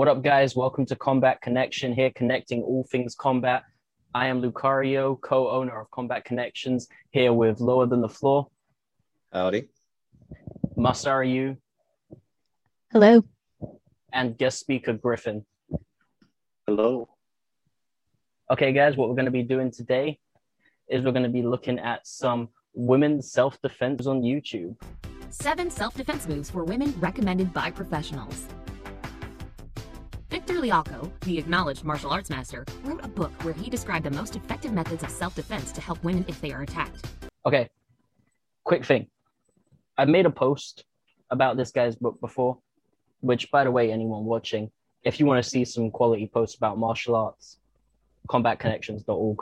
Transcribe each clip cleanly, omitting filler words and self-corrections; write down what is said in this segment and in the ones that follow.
What up, guys? Welcome to Combat Connection here, connecting all things combat. I am Lucario, co-owner of Combat Connections, here with Lower Than the Floor, Howdy. Masarayu, Hello. and guest speaker Griffin. Hello. Okay, guys, what we're going to be doing today is we're going to be looking at some women's self-defense on YouTube. 7 self-defense moves for women recommended by professionals. Victor Lialko, the acknowledged martial arts master, wrote a book where he described the most effective methods of self-defense to help women if they are attacked. Okay, quick thing. I've made a post about this guy's book before, which, by the way, anyone watching, if you want to see some quality posts about martial arts, combatconnections.org.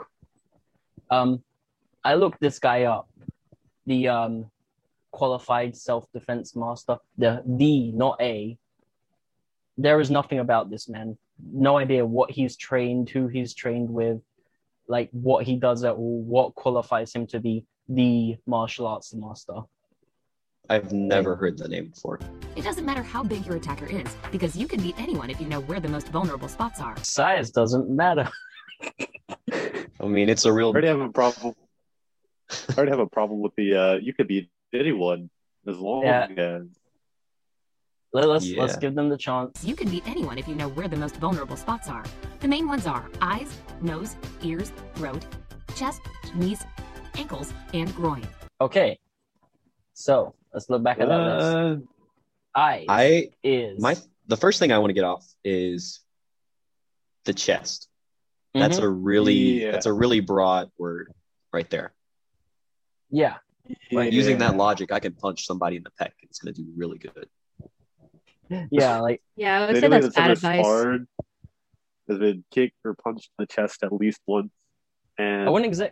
I looked this guy up, the qualified self-defense master, the not A. There is nothing about this man. No idea what he's trained, who he's trained with, like what he does at all, what qualifies him to be the martial arts master. I've never heard the name before. It doesn't matter how big your attacker is, because you can beat anyone if you know where the most vulnerable spots are. Size doesn't matter. I mean, it's a real... I already have a problem. With the you could beat anyone as long as... Let's give them the chance. You can beat anyone if you know where the most vulnerable spots are. The main ones are eyes, nose, ears, throat, chest, knees, ankles, and groin. Okay, so let's look back at that list. Eyes the first thing I want to get off is the chest. That's a really broad word right there. Yeah. But using that logic, I can punch somebody in the pec. It's going to do really good. Yeah, I would say that's bad advice. Has been kicked or punched in the chest at least once. And I wouldn't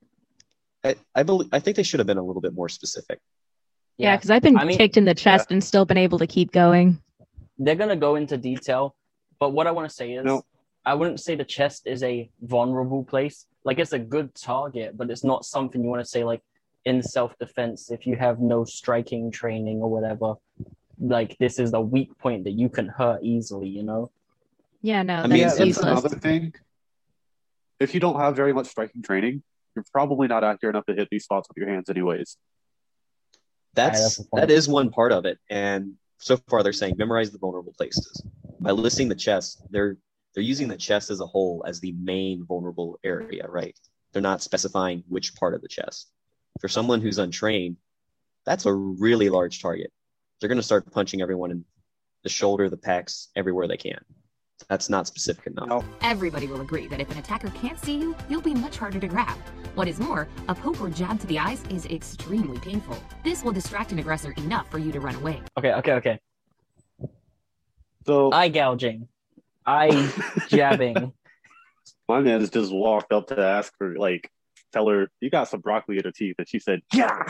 I think they should have been a little bit more specific. Yeah, because I've been kicked in the chest and still been able to keep going. They're gonna go into detail, but what I want to say is, I wouldn't say the chest is a vulnerable place. Like, it's a good target, but it's not something you want to say like in self-defense if you have no striking training or whatever. Like, this is a weak point that you can hurt easily, you know? Yeah, no, I mean, that's another thing. If you don't have very much striking training, you're probably not accurate enough to hit these spots with your hands anyways. That is one part of it. And so far they're saying memorize the vulnerable places. By listing the chest, they're using the chest as a whole as the main vulnerable area, right? They're not specifying which part of the chest. For someone who's untrained, that's a really large target. They're going to start punching everyone in the shoulder, the pecs, everywhere they can. That's not specific enough. No. Everybody will agree that if an attacker can't see you, you'll be much harder to grab. What is more, a poke or jab to the eyes is extremely painful. This will distract an aggressor enough for you to run away. Okay. So eye gouging, eye jabbing. My man has just walked up to ask for, like, tell her, you got some broccoli in her teeth. And she said, yeah.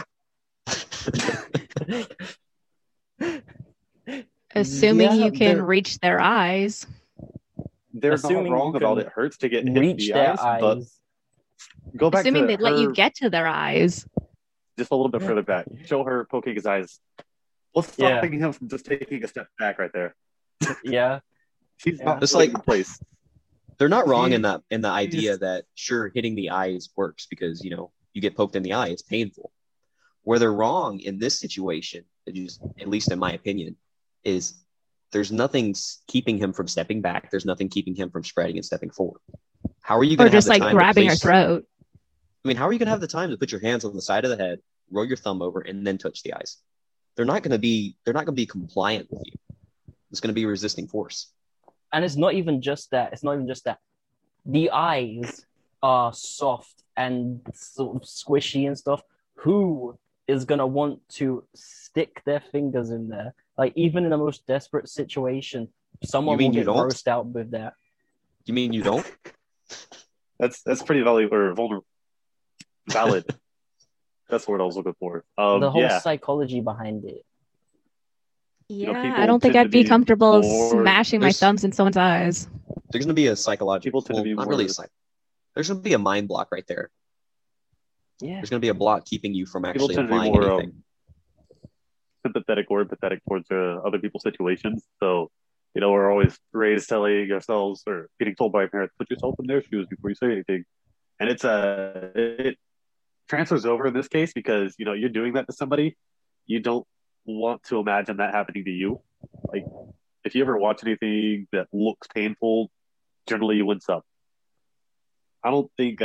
Assuming you can reach their eyes. They're not wrong about it hurts to get hit in the eyes, but go back assuming to they'd let you get to their eyes. Just a little bit further back. Show her poking his eyes. What's stopping him from just taking a step back right there? Yeah. She's not just like in place. They're not wrong in the idea that, sure, hitting the eyes works because, you know, you get poked in the eye, it's painful. Where they're wrong in this situation, at least in my opinion, is there's nothing keeping him from stepping back. There's nothing keeping him from spreading and stepping forward. How are you going to have the time? Or just like grabbing her throat. I mean, how are you going to have the time to put your hands on the side of the head, roll your thumb over, and then touch the eyes? They're not going to be compliant with you. It's going to be resisting force. And it's not even just that. The eyes are soft and sort of squishy and stuff. Who is going to want to stick their fingers in there? Like, even in the most desperate situation, someone will get grossed out with that. You mean you don't? That's pretty vulnerable. Valid. That's the word I was looking for. The whole psychology behind it. Yeah, I don't think I'd be comfortable smashing my thumbs in someone's eyes. There's going to be a psychological... There's going to be a mind block right there. Yeah. There's going to be a block keeping you from actually applying anything. Sympathetic or empathetic towards other people's situations. So we're always raised telling ourselves or getting told by our parents, put yourself in their shoes before you say anything. And it transfers over in this case because, you're doing that to somebody. You don't want to imagine that happening to you. Like, if you ever watch anything that looks painful, generally you wince up. I don't think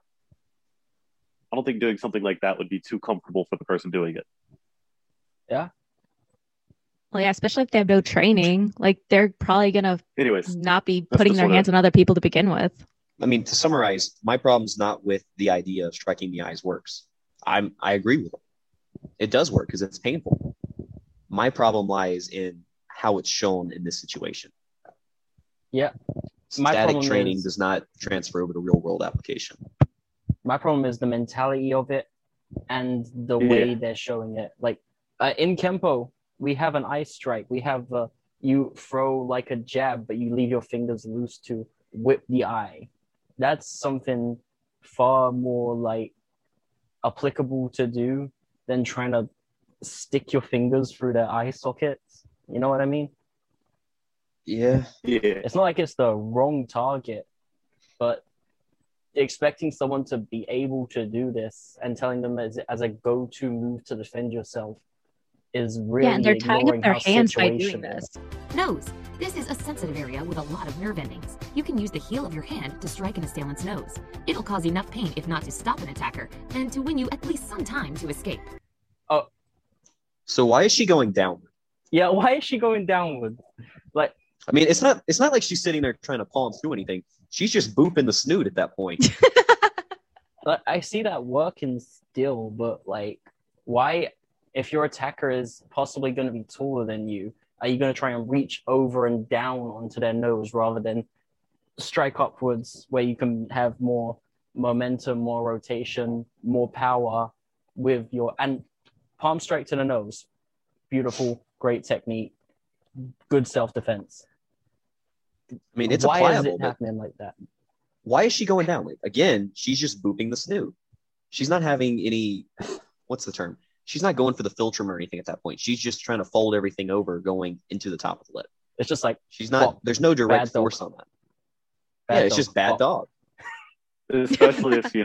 doing something like that would be too comfortable for the person doing it. Yeah. Well, yeah, especially if they have no training. Like, they're probably gonna not be putting their hands on other people to begin with. I mean, to summarize, my problem's not with the idea of striking the eyes works. I agree with it. It does work because it's painful. My problem lies in how it's shown in this situation. Yeah. Static training does not transfer over to real world application. My problem is the mentality of it and the way they're showing it. Like in Kempo, we have an eye strike. We have you throw like a jab, but you leave your fingers loose to whip the eye. That's something far more like applicable to do than trying to stick your fingers through their eye sockets. You know what I mean? Yeah. It's not like it's the wrong target, but expecting someone to be able to do this and telling them as a go-to move to defend yourself is really and they're tying up their hands by doing this. Nose. This is a sensitive area with a lot of nerve endings. You can use the heel of your hand to strike an assailant's nose. It'll cause enough pain, if not to stop an attacker, and to win you at least some time to escape. Oh. So why is she going downward? Yeah, why is she going downward? Like, I mean, it's not like she's sitting there trying to palm through anything. She's just booping the snoot at that point. I see that working still, but like, why, if your attacker is possibly going to be taller than you, are you going to try and reach over and down onto their nose rather than strike upwards where you can have more momentum, more rotation, more power with and palm strike to the nose. Beautiful, great technique, good self-defense. I mean, it's why applicable. Why is it happening like that? Why is she going down? Like, again, she's just booping the snoot. She's not having any, what's the term? She's not going for the philtrum or anything at that point. She's just trying to fold everything over going into the top of the lip. It's just like, she's not, there's no direct force on that. It's just bad dog. Especially if,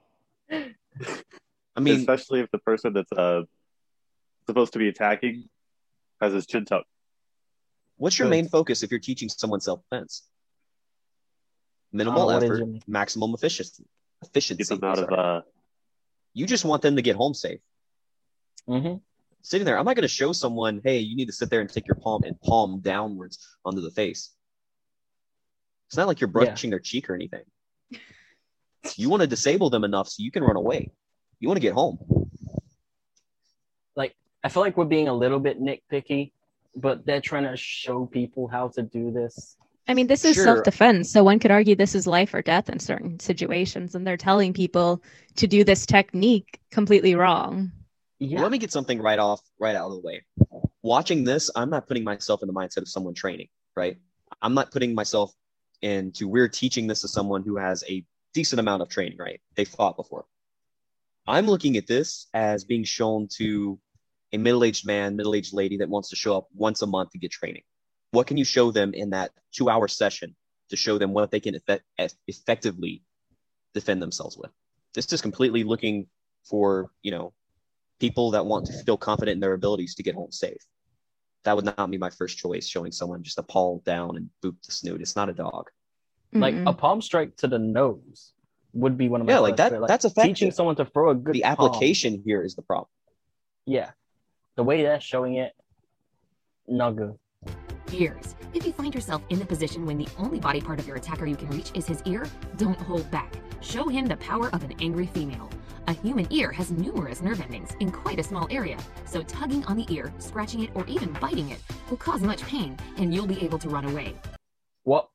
I mean, especially if the person that's supposed to be attacking has his chin tucked. What's your main focus if you're teaching someone self-defense? Minimal effort, maximum efficiency. Get them out of, you just want them to get home safe. Mm-hmm. Sitting there, I'm not going to show someone, hey, you need to sit there and take your palm and palm downwards onto the face. It's not like you're brushing their cheek or anything. You want to disable them enough so you can run away. You want to get home. Like, I feel like we're being a little bit nitpicky, but they're trying to show people how to do this. I mean, this is self-defense, so one could argue this is life or death in certain situations, and they're telling people to do this technique completely wrong. Yeah. Let me get something right out of the way. Watching this, I'm not putting myself in the mindset of someone training, right? I'm not putting myself into, we're teaching this to someone who has a decent amount of training, right? They've fought before. I'm looking at this as being shown to a middle-aged man, middle-aged lady that wants to show up once a month to get training. What can you show them in that 2-hour session to show them what they can effectively defend themselves with? This is completely looking for, people that want to feel confident in their abilities to get home safe. That would not be my first choice, showing someone just a palm down and boop the snoot. It's not a dog. Like a palm strike to the nose would be one of my that's effective. Teaching someone to throw a good The application here is the problem. Yeah. The way they're showing it, not good. Ears. If you find yourself in the position when the only body part of your attacker you can reach is his ear, don't hold back. Show him the power of an angry female. A human ear has numerous nerve endings in quite a small area, so tugging on the ear, scratching it, or even biting it will cause much pain, and you'll be able to run away. What?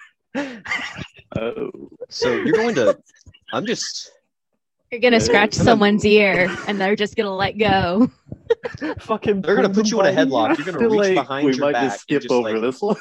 So you're going to... You're going to scratch someone's ear, and they're just going to let go. Fucking they're going to put you in a headlock. You're going to reach behind your back. We might just skip over this one.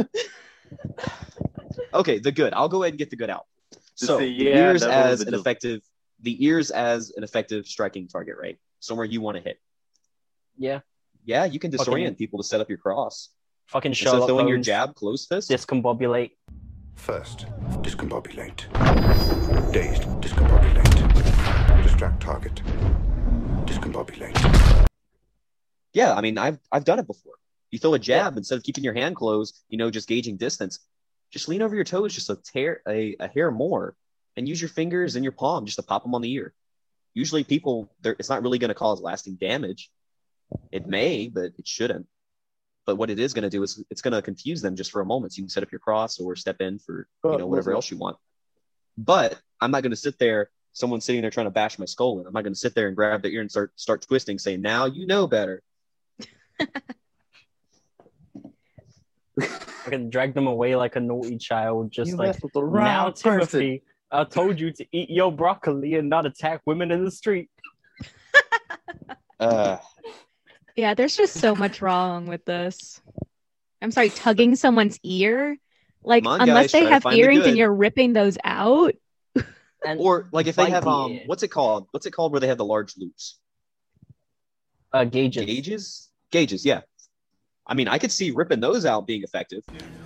Okay, the good. I'll go ahead and get the good out. So the ears as an effective striking target, right? Somewhere you want to hit. Yeah. Yeah, you can disorient people to set up your cross. Fucking Instead of Sherlock throwing your Holmes, jab, close fist. discombobulate. First, discombobulate. Dazed, discombobulate. Distract target. Discombobulate. Yeah, I mean, I've done it before. You throw a jab instead of keeping your hand closed, just gauging distance. Just lean over your toes just a hair more, and use your fingers and your palm just to pop them on the ear. Usually, it's not really going to cause lasting damage. It may, but it shouldn't. But what it is going to do is it's going to confuse them just for a moment. So you can set up your cross or step in for whatever else you want. But I'm not going to sit there. Someone's sitting there trying to bash my skull in. I'm not going to sit there and grab their ear and start twisting, saying, "Now you know better." I can drag them away like a naughty child, just You like, messed with the wrong now, person." Timothy, I told you to eat your broccoli and not attack women in the street. Yeah, there's just so much wrong with this. I'm sorry, tugging someone's ear? Like, Come on, unless guys, they try to have find the earrings and good. you're ripping those out? And Or like if they bite have the ear. what's it called? What's it called where they have the large loops? Gauges. Gauges, yeah. I mean, I could see ripping those out being effective.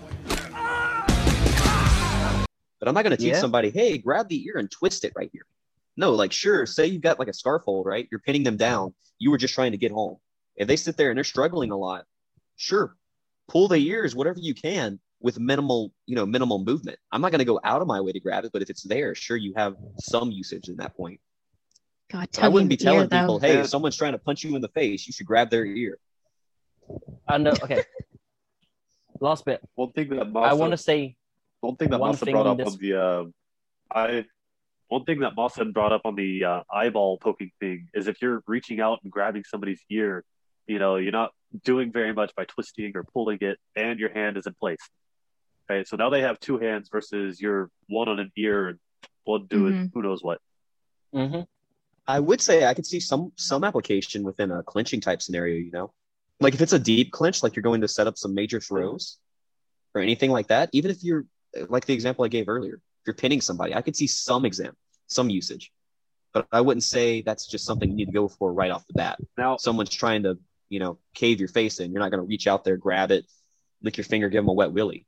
But I'm not going to teach Yeah. somebody, hey, grab the ear and twist it right here. No, like, sure, say you've got like a scarf hold, right? You're pinning them down. You were just trying to get home. If they sit there and they're struggling a lot, sure, pull the ears, whatever you can, with minimal movement. I'm not going to go out of my way to grab it, but if it's there, sure, you have some usage in that point. God, But I wouldn't be tugging the ear, telling people, though. hey, if someone's trying to punch you in the face, you should grab their ear. I know. Okay. Last bit. One thing that I want to say one thing that one Masa thing brought on up this- on the one thing that Masa brought up on the eyeball poking thing is if you're reaching out and grabbing somebody's ear, you're not doing very much by twisting or pulling it, and your hand is in place. Okay, so now they have two hands versus your one on an ear and one doing who knows what. Mm-hmm. I would say I could see some application within a clinching type scenario, Like if it's a deep clinch, like you're going to set up some major throws or anything like that, even if you're, like the example I gave earlier, if you're pinning somebody, I could see some usage. But I wouldn't say that's just something you need to go for right off the bat. Now, Someone's trying to, cave your face in. You're not going to reach out there, grab it, lick your finger, give them a wet willy.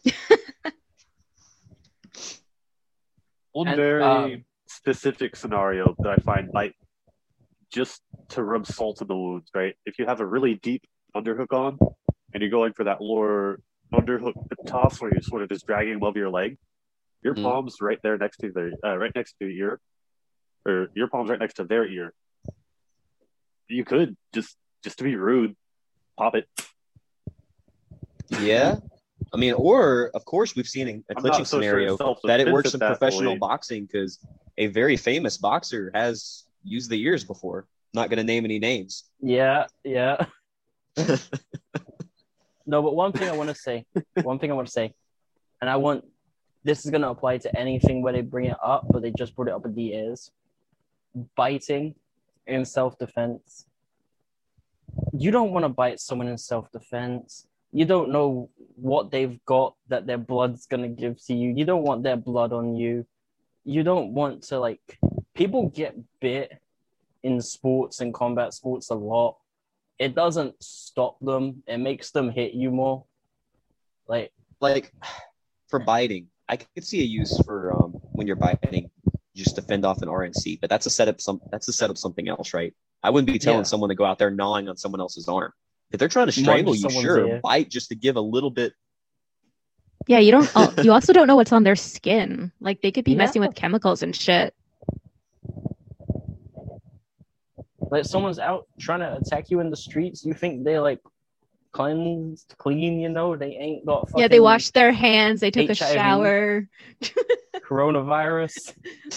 one And, very specific scenario that I find might just to rub salt in the wounds, right? If you have a really deep underhook on and you're going for that lower underhook toss where you're sort of just dragging above your leg, your palm's right there next to right next to your ear, or your palm's right next to their ear. You could just to be rude, pop it. Yeah. I mean, or of course we've seen a I'm clinching not so sure scenario it's self-defense that it works at in that professional point. boxing because a very famous boxer has used the ears before. Not going to name any names. Yeah. No, but one thing I want to say, and this is going to apply to anything where they bring it up, but they just brought it up at the ears. Biting in self-defense. You don't want to bite someone in self-defense. You don't know what they've got that their blood's going to give to you. You don't want their blood on you. You don't want to, people get bit in sports and combat sports a lot. It doesn't stop them. It makes them hit you more. Like for biting, I could see a use for when you're biting, just to fend off an RNC. But that's to set up something else, right? I wouldn't be telling someone to go out there gnawing on someone else's arm. If they're trying to strangle you, someone's sure, ear. bite just to give a little bit. Yeah, you don't. You also don't know what's on their skin. Like they could be Yeah. messing with chemicals and shit. Like someone's out trying to attack you in the streets. You think they're clean, they ain't got fucking Yeah, they washed their hands. They took a HIV. shower. coronavirus.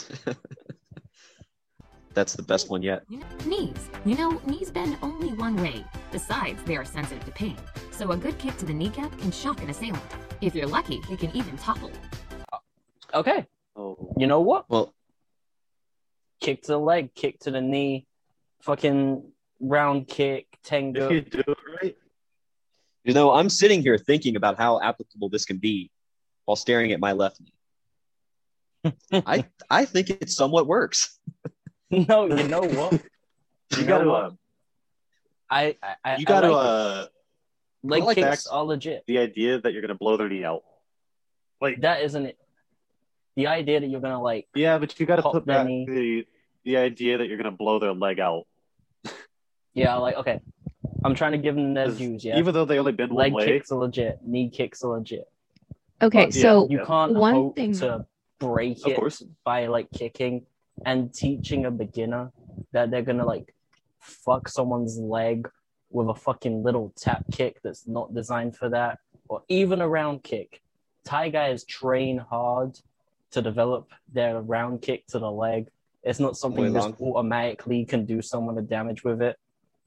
That's the best one yet. Knees. Knees bend only one way. Besides, they are sensitive to pain. So a good kick to the kneecap can shock an assailant. If you're lucky, it can even topple. Okay. Oh, You know what? Well, Kick to the leg, kick to the knee, fucking round kick, if tango. you do it right, I'm sitting here thinking about how applicable this can be while staring at my left knee. I think it somewhat works. No, you know what? you know gotta what? I you gotta like Leg like kicks are legit. The idea that you're gonna blow their knee out, like that isn't it. The idea that you're gonna like but you got to put back knee. the idea that you're gonna blow their leg out. Yeah, like okay, I'm trying to give them their dues. Yeah, even though they only bend leg one way. kicks are legit, knee kicks are legit. Okay, so you can't hope to break it by like kicking and teaching a beginner that they're gonna like fuck someone's leg with a fucking little tap kick that's not designed for that, or even a round kick. Thai guys train hard to develop their round kick to the leg. It's not something you just automatically can do someone the damage with it.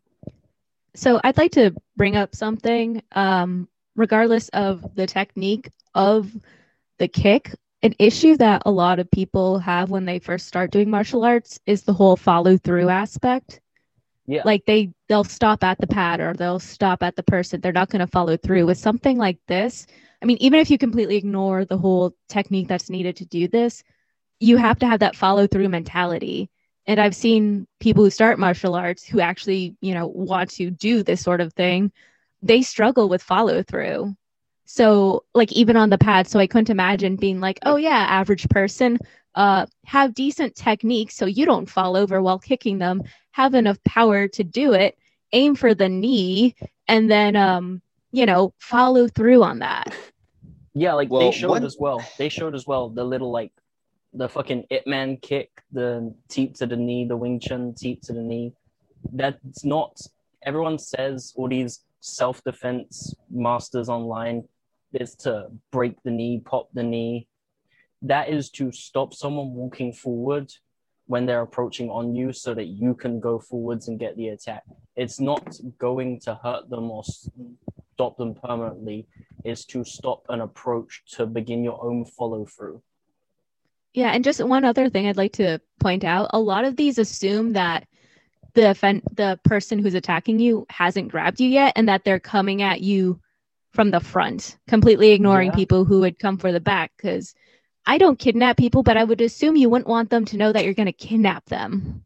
So I'd like to bring up something, regardless of the technique of the kick. An issue that a lot of people have when they first start doing martial arts is the whole follow through aspect. Yeah. Like they'll stop at the pad or they'll stop at the person. They're not going to follow through with something like this. I mean, even if you completely ignore the whole technique that's needed to do this, you have to have that follow through mentality. And I've seen people who start martial arts who actually, want to do this sort of thing. They struggle with follow through. So like even on the pad, so I couldn't imagine being like, oh yeah, average person, have decent technique so you don't fall over while kicking them, have enough power to do it, aim for the knee, and then, follow through on that. Yeah, like they showed as well the little like the fucking Ip Man kick, the teep to the knee, the Wing Chun teep to the knee. That's not, everyone says all these self-defense masters online is to break the knee, pop the knee. That is to stop someone walking forward when they're approaching on you so that you can go forwards and get the attack. It's not going to hurt them or stop them permanently. It's to stop an approach to begin your own follow through. Yeah, and just one other thing I'd like to point out. A lot of these assume that the person who's attacking you hasn't grabbed you yet and that they're coming at you from the front, completely ignoring people who would come for the back, because I don't kidnap people, but I would assume you wouldn't want them to know that you're going to kidnap them.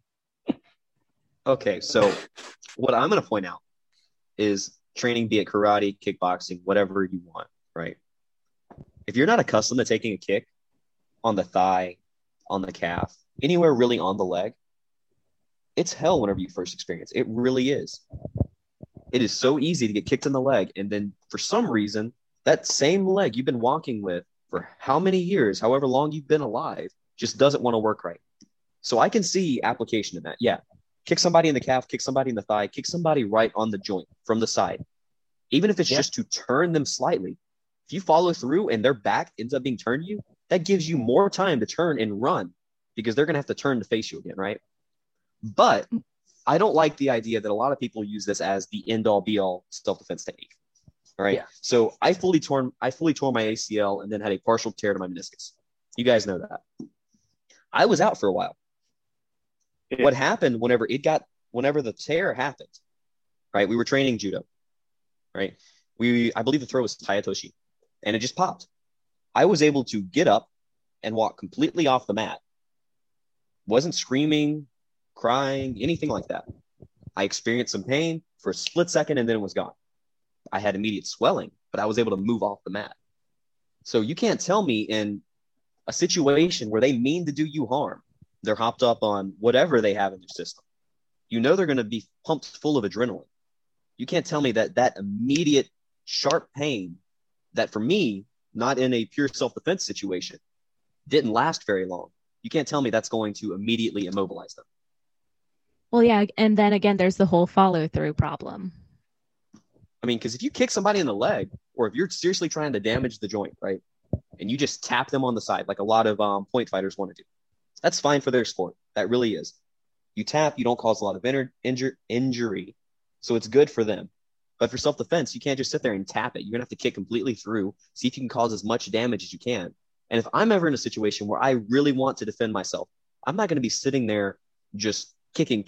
Okay, so what I'm going to point out is training, be it karate, kickboxing, whatever you want, right? If you're not accustomed to taking a kick on the thigh, on the calf, anywhere really on the leg, it's hell whenever you first experience it. It really is. It is so easy to get kicked in the leg, and then for some reason, that same leg you've been walking with for how many years, however long you've been alive, just doesn't want to work right. So I can see application in that. Yeah. Kick somebody in the calf, kick somebody in the thigh, kick somebody right on the joint from the side. Even if it's just to turn them slightly. If you follow through and their back ends up being turned to you, that gives you more time to turn and run because they're going to have to turn to face you again, right? But I don't like the idea that a lot of people use this as the end-all be-all self-defense technique. All right. Yeah. So I fully tore my ACL and then had a partial tear to my meniscus. You guys know that. I was out for a while. Yeah. What happened whenever the tear happened, right? We were training judo, right? I believe the throw was Tayatoshi, and it just popped. I was able to get up and walk completely off the mat. Wasn't screaming, crying, anything like that. I experienced some pain for a split second and then it was gone. I had immediate swelling, but I was able to move off the mat. So you can't tell me in a situation where they mean to do you harm, they're hopped up on whatever they have in their system. You know they're going to be pumped full of adrenaline. You can't tell me that immediate sharp pain that for me, not in a pure self-defense situation, didn't last very long. You can't tell me that's going to immediately immobilize them. Well, yeah, and then again, there's the whole follow-through problem. I mean, because if you kick somebody in the leg, or if you're seriously trying to damage the joint, right, and you just tap them on the side, like a lot of point fighters want to do, that's fine for their sport. That really is. You tap, you don't cause a lot of injury, so it's good for them. But for self-defense, you can't just sit there and tap it. You're going to have to kick completely through, see if you can cause as much damage as you can. And if I'm ever in a situation where I really want to defend myself, I'm not going to be sitting there just kicking.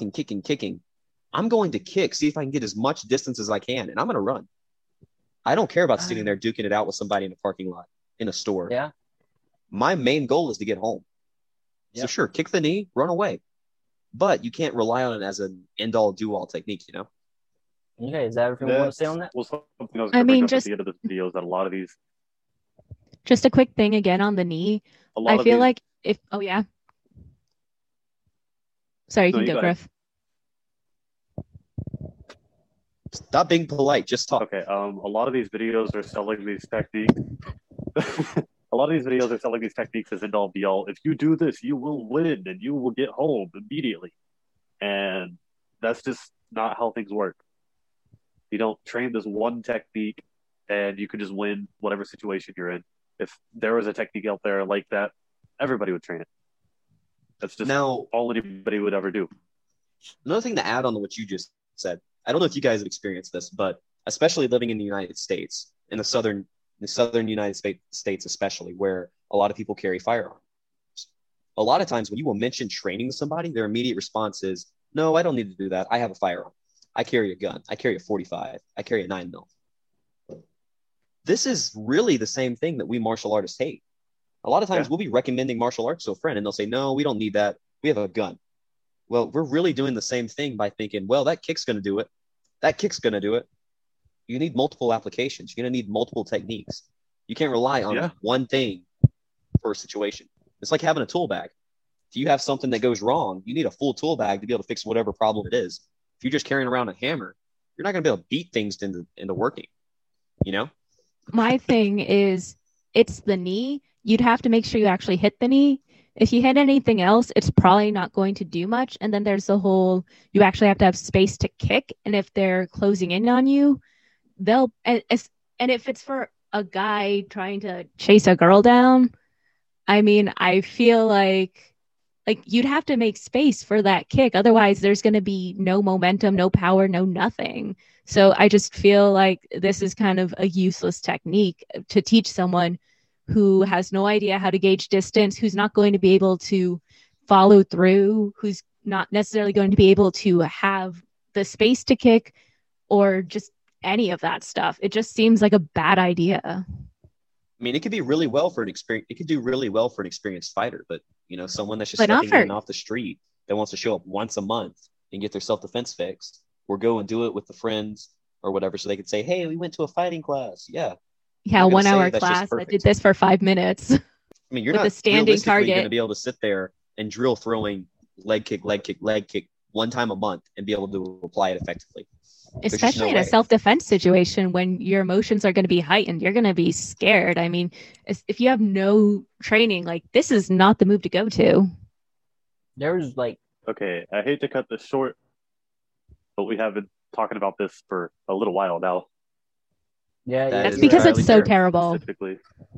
I'm going to kick, see if I can get as much distance as I can, and I'm going to run. I don't care about sitting there duking it out with somebody in a parking lot, in a store. Yeah. My main goal is to get home. Yep. So sure, kick the knee, run away. But you can't rely on it as an end-all, do-all technique, you know? Okay, is that everything we want to say on that? Well, something I was I going to bring mean, up at just the end of this video is that a lot of these, just a quick thing again on the knee. I feel like if sorry, you can go, Griff. Stop being polite. Just talk. Okay. A lot of these videos are selling these techniques. A lot of these videos are selling these techniques as end all be all. If you do this, you will win and you will get home immediately. And that's just not how things work. You don't train this one technique and you can just win whatever situation you're in. If there was a technique out there like that, everybody would train it. That's just all anybody would ever do. Another thing to add on to what you just said, I don't know if you guys have experienced this, but especially living in the United States, in the southern United States especially, where a lot of people carry firearms. A lot of times when you will mention training somebody, their immediate response is, no, I don't need to do that. I have a firearm. I carry a gun. I carry a 45. I carry a 9mm. This is really the same thing that we martial artists hate. A lot of times we'll be recommending martial arts to a friend and they'll say, no, we don't need that. We have a gun. Well, we're really doing the same thing by thinking, well, that kick's going to do it. That kick's going to do it. You need multiple applications. You're going to need multiple techniques. You can't rely on one thing for a situation. It's like having a tool bag. If you have something that goes wrong, you need a full tool bag to be able to fix whatever problem it is. If you're just carrying around a hammer, you're not going to be able to beat things into working, you know? My thing is, it's the knee. You'd have to make sure you actually hit the knee. If you hit anything else, it's probably not going to do much. And then there's the whole, you actually have to have space to kick. And if they're closing in on you, and if it's for a guy trying to chase a girl down, I mean, I feel like you'd have to make space for that kick. Otherwise, there's going to be no momentum, no power, no nothing. So I just feel like this is kind of a useless technique to teach someone who has no idea how to gauge distance, who's not going to be able to follow through, who's not necessarily going to be able to have the space to kick or just any of that stuff. It just seems like a bad idea. I mean, it could be really well for an experience. It could do really well for an experienced fighter, but someone that's just stepping in off the street that wants to show up once a month and get their self-defense fixed, or go and do it with the friends or whatever, so they could say, "Hey, we went to a fighting class." Yeah, 1 hour class. I did this for 5 minutes. I mean, you're not a standing target going to be able to sit there and drill throwing leg kick one time a month and be able to apply it effectively. Especially in a self-defense situation when your emotions are going to be heightened, you're going to be scared. I mean, if you have no training, this is not the move to go to. There's okay, I hate to cut this short, but we have been talking about this for a little while now. Yeah, that's because it's so terrible. Specifically.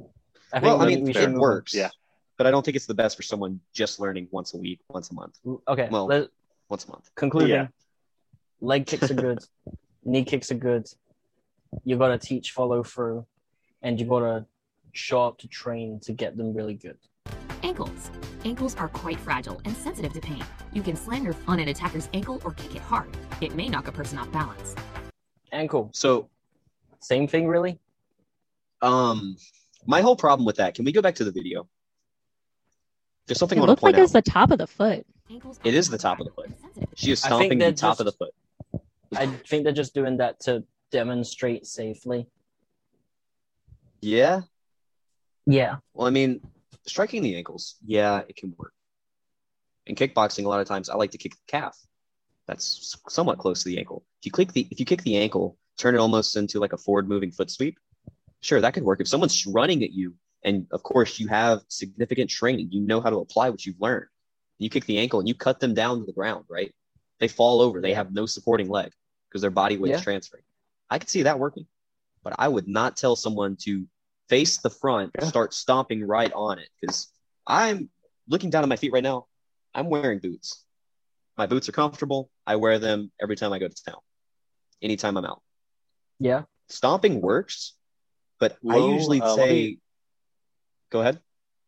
It works. Yeah, but I don't think it's the best for someone just learning once a week, once a month. Okay, well, once a month. Concluding. Yeah. Leg kicks are good. Knee kicks are good. You got to teach follow through, and you got to show up to train to get them really good. Ankles. Ankles are quite fragile and sensitive to pain. You can slam on an attacker's ankle or kick it hard. It may knock a person off balance. Ankle. So, same thing, really? My whole problem with that, can we go back to the video? There's something I want to point out. It looks like it's the top of the foot. It is the top of the foot. She is stomping the top of the foot. I think they're just doing that to demonstrate safely. Yeah? Yeah. Well, I mean, striking the ankles, yeah, it can work. In kickboxing, a lot of times I like to kick the calf. That's somewhat close to the ankle. If you kick the ankle, turn it almost into like a forward moving foot sweep, sure, that could work. If someone's running at you, and of course you have significant training, you know how to apply what you've learned. You kick the ankle and you cut them down to the ground, right? They fall over. They have no supporting leg because their body weight is transferring. I could see that working, but I would not tell someone to face the front, start stomping right on it, because I'm looking down at my feet right now. I'm wearing boots. My boots are comfortable. I wear them every time I go to town, anytime I'm out. Yeah. Stomping works, but I usually say, go ahead.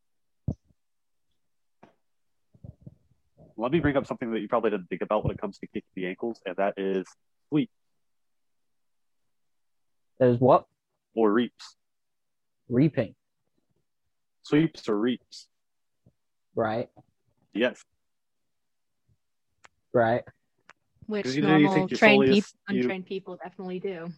Let me bring up something that you probably didn't think about when it comes to kicking the ankles, and that is sweep. That is what? Or reaps. Reaping. Sweeps or reaps. Right. Yes. Right. which 'Cause you know, you normal think you're trained solely people, you- untrained people definitely do.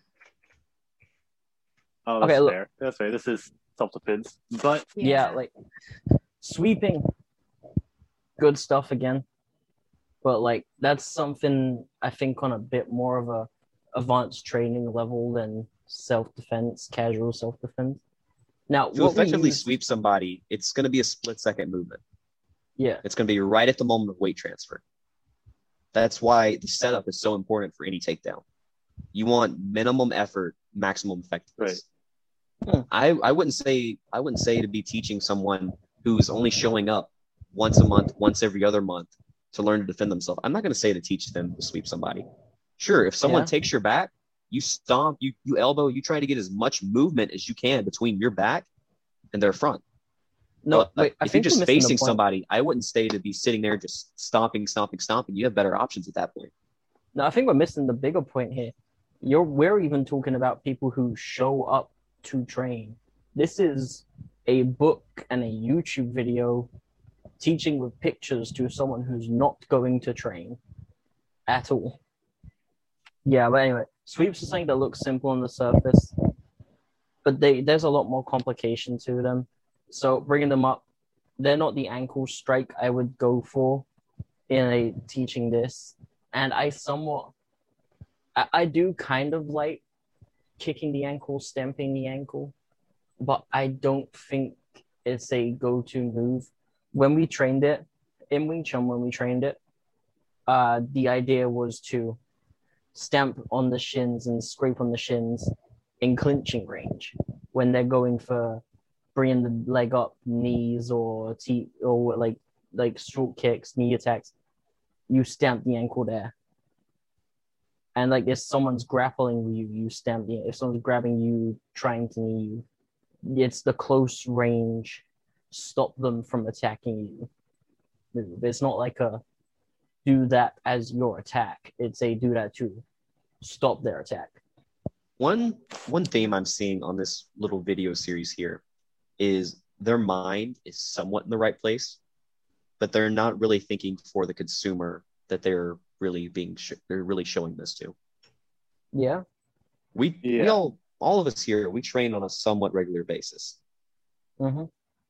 Oh, that's Okay, look. fair. That's fair. This is self-defense, but Yeah, like sweeping, good stuff again. But like that's something I think on a bit more of a advanced training level than self-defense, casual self-defense. Now, To what we effectively use, sweep somebody, it's going to be a split-second movement. yeah, It's going to be right at the moment of weight transfer. That's why the setup is so important for any takedown. You want minimum effort, maximum effectiveness. Right. I wouldn't say to be teaching someone who's only showing up once a month, once every other month to learn to defend themselves. I'm not going to say to teach them to sweep somebody. Sure, if someone takes your back, you stomp, you elbow, you try to get as much movement as you can between your back and their front. no, wait, I if you're think just we're missing the facing point. somebody, I wouldn't stay to be sitting there just stomping. You have better options at that point. No, I think we're missing the bigger point here. We're even talking about people who show up to train. This is a book and a YouTube video teaching with pictures to someone who's not going to train at all. Yeah, but anyway, sweeps are something that looks simple on the surface, but there's a lot more complication to them. So bringing them up, they're not the ankle strike I would go for in teaching this. And I do kind of like kicking the ankle, stamping the ankle, but I don't think it's a go-to move. When we trained it, in Wing Chun, the idea was to stamp on the shins and scrape on the shins in clinching range when they're going for bringing the leg up, knees or like short kicks, knee attacks. You stamp the ankle there. And like if someone's grappling you, you stamp the. If someone's grabbing you, trying to knee you, it's the close range. Stop them from attacking you. It's not like a do that as your attack. It's a do that to stop their attack. One theme I'm seeing on this little video series here is their mind is somewhat in the right place, but they're not really thinking for the consumer that they're really they're really showing this to. Yeah. We all of us here, we train on a somewhat regular basis. Mm-hmm.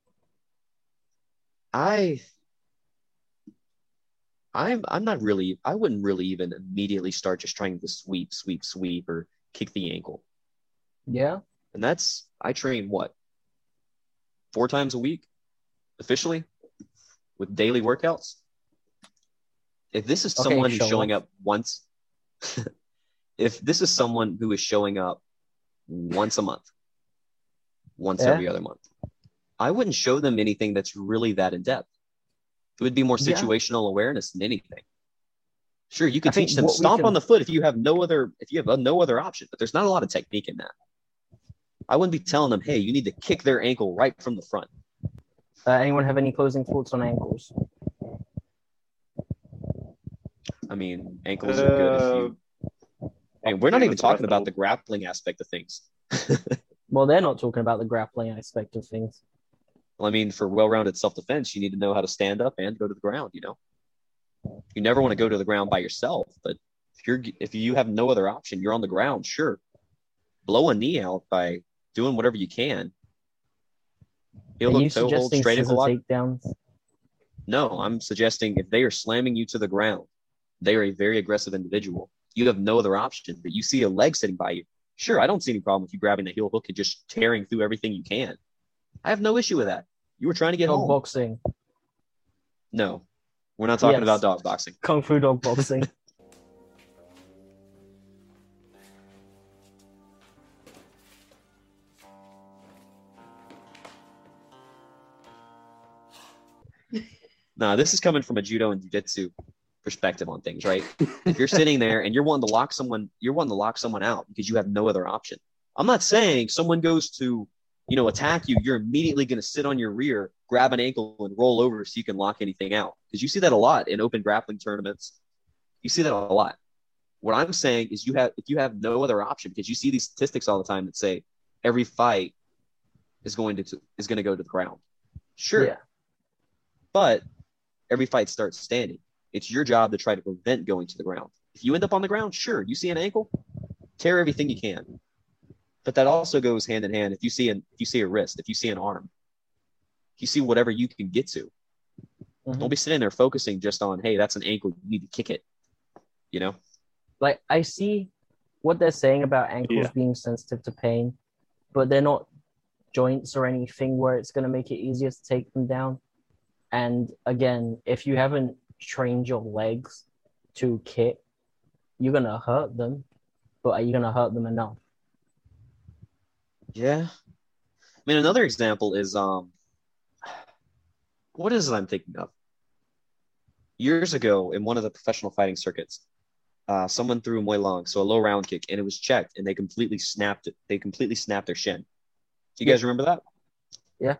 I'm not really, I wouldn't really even immediately start just trying to sweep or kick the ankle. Yeah. And I train 4 times a week officially with daily workouts. If this is someone who's showing up once, if this is someone who is showing up once a month, once every other month, I wouldn't show them anything that's really that in depth. It would be more situational awareness than anything. Sure, you could teach them stomp on the foot if you have no other option, but there's not a lot of technique in that. I wouldn't be telling them, hey, you need to kick their ankle right from the front. Anyone have any closing thoughts on ankles? I mean, ankles are good if you. And we're not even talking about the grappling aspect of things. Well, they're not talking about the grappling aspect of things. Well, I mean, for well-rounded self-defense, you need to know how to stand up and go to the ground. You never want to go to the ground by yourself, but if you have no other option, you're on the ground. Sure, blow a knee out by doing whatever you can. Heel hook, toe hold, straight ankle lock. Takedowns? No, I'm suggesting if they are slamming you to the ground, they are a very aggressive individual. You have no other option, but you see a leg sitting by you. Sure, I don't see any problem with you grabbing the heel hook and just tearing through everything you can. I have no issue with that. You were trying to get home. Dog boxing. No, we're not talking about dog boxing. Kung Fu dog boxing. No, this is coming from a judo and jiu-jitsu perspective on things, right? If you're sitting there and you're wanting to lock someone out because you have no other option. I'm not saying someone goes to, attack you, you're immediately going to sit on your rear, grab an ankle and roll over so you can lock anything out. Because you see that a lot in open grappling tournaments. You see that a lot. What I'm saying is if you have no other option, because you see these statistics all the time that say every fight is going to go to the ground. Sure. Yeah. But every fight starts standing. It's your job to try to prevent going to the ground. If you end up on the ground, sure, you see an ankle, tear everything you can. But that also goes hand in hand. If you see a wrist, if you see an arm, if you see whatever you can get to, don't be sitting there focusing just on, hey, that's an ankle, you need to kick it. You know? Like, I see what they're saying about ankles being sensitive to pain, but they're not joints or anything where it's going to make it easier to take them down. And again, if you haven't trained your legs to kick, you're going to hurt them, but are you going to hurt them enough? Yeah. I mean, another example is, what is it I'm thinking of? Years ago, in one of the professional fighting circuits, someone threw a Muay Long, so a low round kick, and it was checked, and they completely snapped it. They completely snapped their shin. Do you guys remember that? Yeah.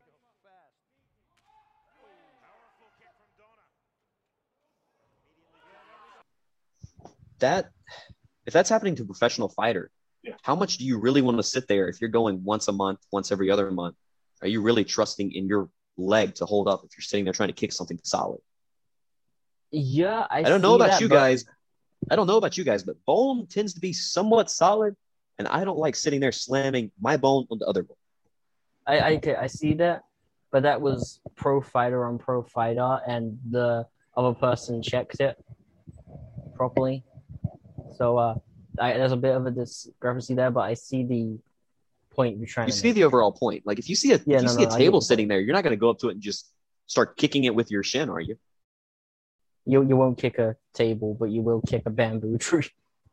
If that's happening to a professional fighter, how much do you really want to sit there if you're going once a month, once every other month? Are you really trusting in your leg to hold up if you're sitting there trying to kick something solid? Yeah, I don't know about you guys. I don't know about you guys, but bone tends to be somewhat solid, and I don't like sitting there slamming my bone on the other bone. I see that, but that was pro fighter on pro fighter, and the other person checked it properly. So there's a bit of a discrepancy there, but I see the point you're trying to make. You see the overall point. Like, if you see a table sitting there, you're not going to go up to it and just start kicking it with your shin, are you? You won't kick a table, but you will kick a bamboo tree.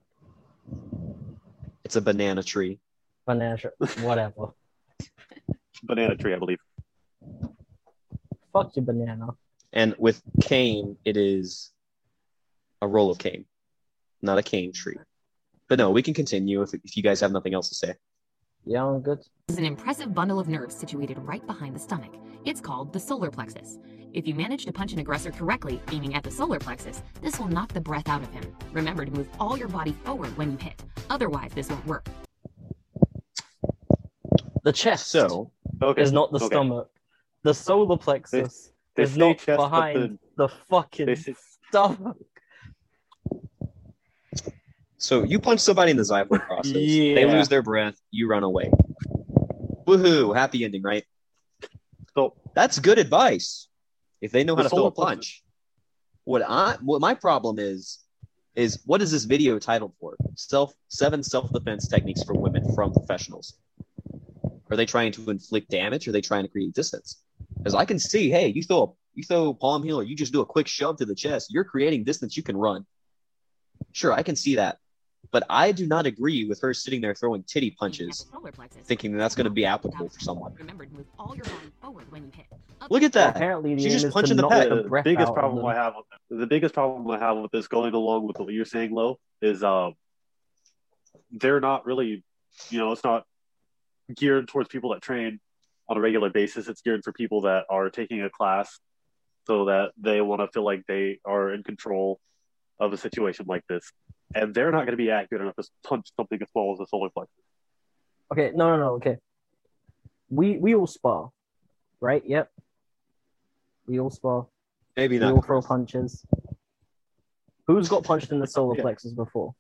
It's a banana tree. Banana tree, whatever. Banana tree, I believe. Fuck your banana. And with cane, it is a roll of cane, not a cane tree. But no, we can continue if you guys have nothing else to say. Yeah, I'm good. This is an impressive bundle of nerves situated right behind the stomach. It's called the solar plexus. If you manage to punch an aggressor correctly, aiming at the solar plexus, this will knock the breath out of him. Remember to move all your body forward when you hit. Otherwise, this won't work. The chest is not the stomach. The solar plexus is not behind the fucking stomach. So you punch somebody in the xiphoid process. Yeah. They lose their breath. You run away. Woohoo! Happy ending, right? So that's good advice. If they know how to throw a punch. What my problem is what is this video titled for? 7 self-defense techniques for women from professionals. Are they trying to inflict damage? Or are they trying to create distance? Because I can see, hey, you throw a palm heel, or you just do a quick shove to the chest. You're creating distance. You can run. Sure, I can see that. But I do not agree with her sitting there throwing titty punches, thinking that's going to be applicable for someone. Look at that. Apparently, she's just punching the pad. The biggest problem I have with this, going along with what you're saying, Lo, is they're not really, it's not geared towards people that train on a regular basis. It's geared for people that are taking a class so that they want to feel like they are in control of a situation like this. And they're not going to be accurate enough to punch something as small as a solar plexus. Okay, no, okay. We all spar, right? Yep. We all spar. Maybe not. We all throw punches. Who's got punched in the solar plexus before?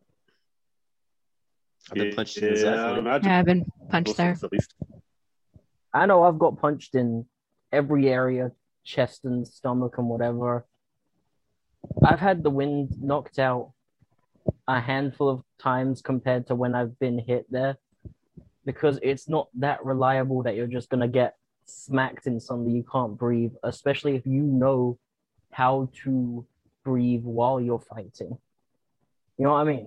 I've been punched in the xiphoid. Yeah, I've been punched there. At least. I know I've got punched in every area, chest and stomach and whatever. I've had the wind knocked out a handful of times compared to when I've been hit there, because it's not that reliable that you're just going to get smacked in something you can't breathe, especially if you know how to breathe while you're fighting. You know what I mean?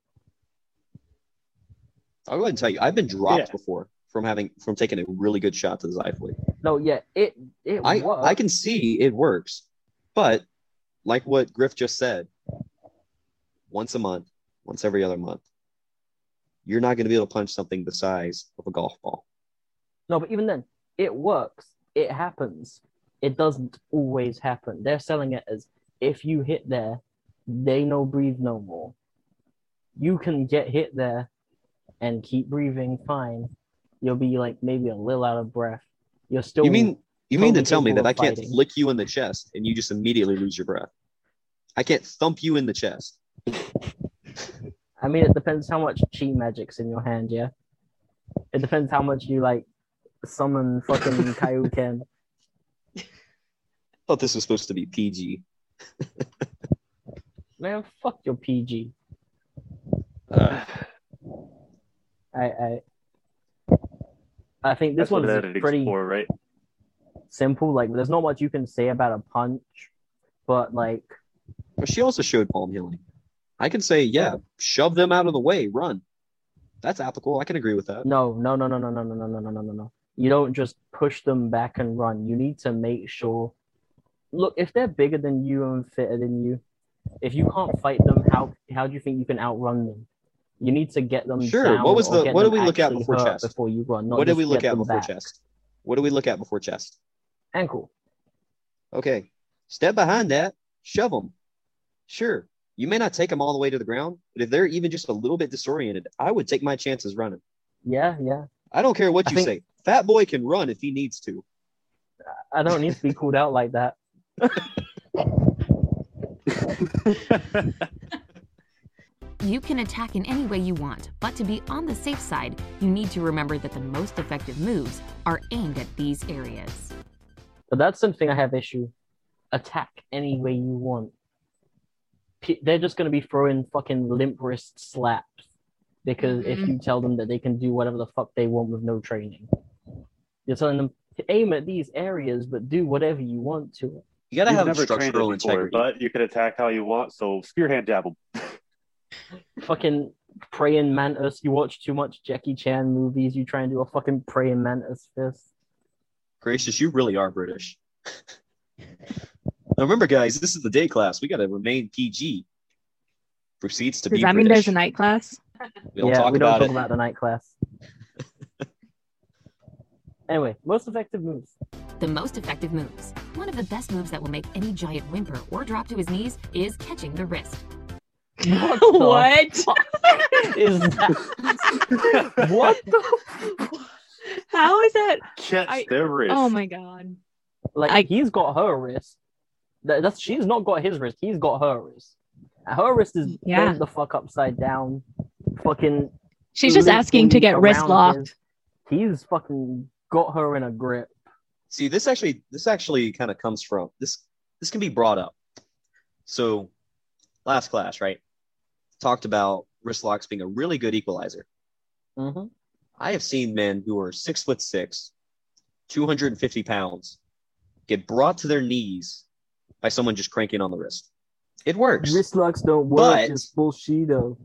I'll go ahead and tell you, I've been dropped before from taking a really good shot to the xiphoid. No, yeah, it works. I can see it works, but like what Griff just said, once a month, once every other month, you're not going to be able to punch something the size of a golf ball. No, but even then, it works. It happens. It doesn't always happen. They're selling it as if you hit there, they no breathe no more. You can get hit there and keep breathing fine. You'll be like maybe a little out of breath. You're still. You mean to tell me that I can't flick you in the chest and you just immediately lose your breath? I can't thump you in the chest I mean, it depends how much chi magic's in your hand, yeah? It depends how much you, like, summon fucking Kaioken. I thought this was supposed to be PG. Man, fuck your PG. I think this one's pretty right? simple. Like, there's not much you can say about a punch, but, like... But she also showed palm healing. I can say, yeah, shove them out of the way, run. That's applicable. I can agree with that. No. You don't just push them back and run. You need to make sure... Look, if they're bigger than you and fitter than you, if you can't fight them, how do you think you can outrun them? You need to get them down. What did we look at before chest? Before you run. What did we look at before chest? What do we look at before chest? Ankle. Okay. Step behind that. Shove them. Sure. You may not take them all the way to the ground, but if they're even just a little bit disoriented, I would take my chances running. Yeah. I don't care what you say. Fat boy can run if he needs to. I don't need to be called out like that. You can attack in any way you want, but to be on the safe side, you need to remember that the most effective moves are aimed at these areas. But that's something I have issue. Attack any way you want. They're just going to be throwing fucking limp wrist slaps because if you tell them that they can do whatever the fuck they want with no training. You're telling them to aim at these areas, but do whatever you want to it. You gotta have structural integrity. But you can attack how you want, so spear hand jab them. Fucking praying mantis. You watch too much Jackie Chan movies. You try and do a fucking praying mantis fist. Gracious, you really are British. Now remember, guys, this is the day class. We gotta remain PG. Proceeds to be. Does that British. mean there's a night class? We don't talk about the night class. Anyway, most effective moves. The most effective moves. One of the best moves that will make any giant whimper or drop to his knees is catching the wrist. What is that? What the? How is that? Catch their wrist. Oh my god! Like he's got her wrist. She's not got his wrist. He's got her wrist. Her wrist is bent the fuck upside down. Fucking. She's just asking to get wrist locked. He's fucking got her in a grip. See, this actually kind of comes from this can be brought up. So last class, right? Talked about wrist locks being a really good equalizer. Mm-hmm. I have seen men who are 6'6", 250 pounds, get brought to their knees by someone just cranking on the wrist. It works. Wrist locks don't work. It's bullshit.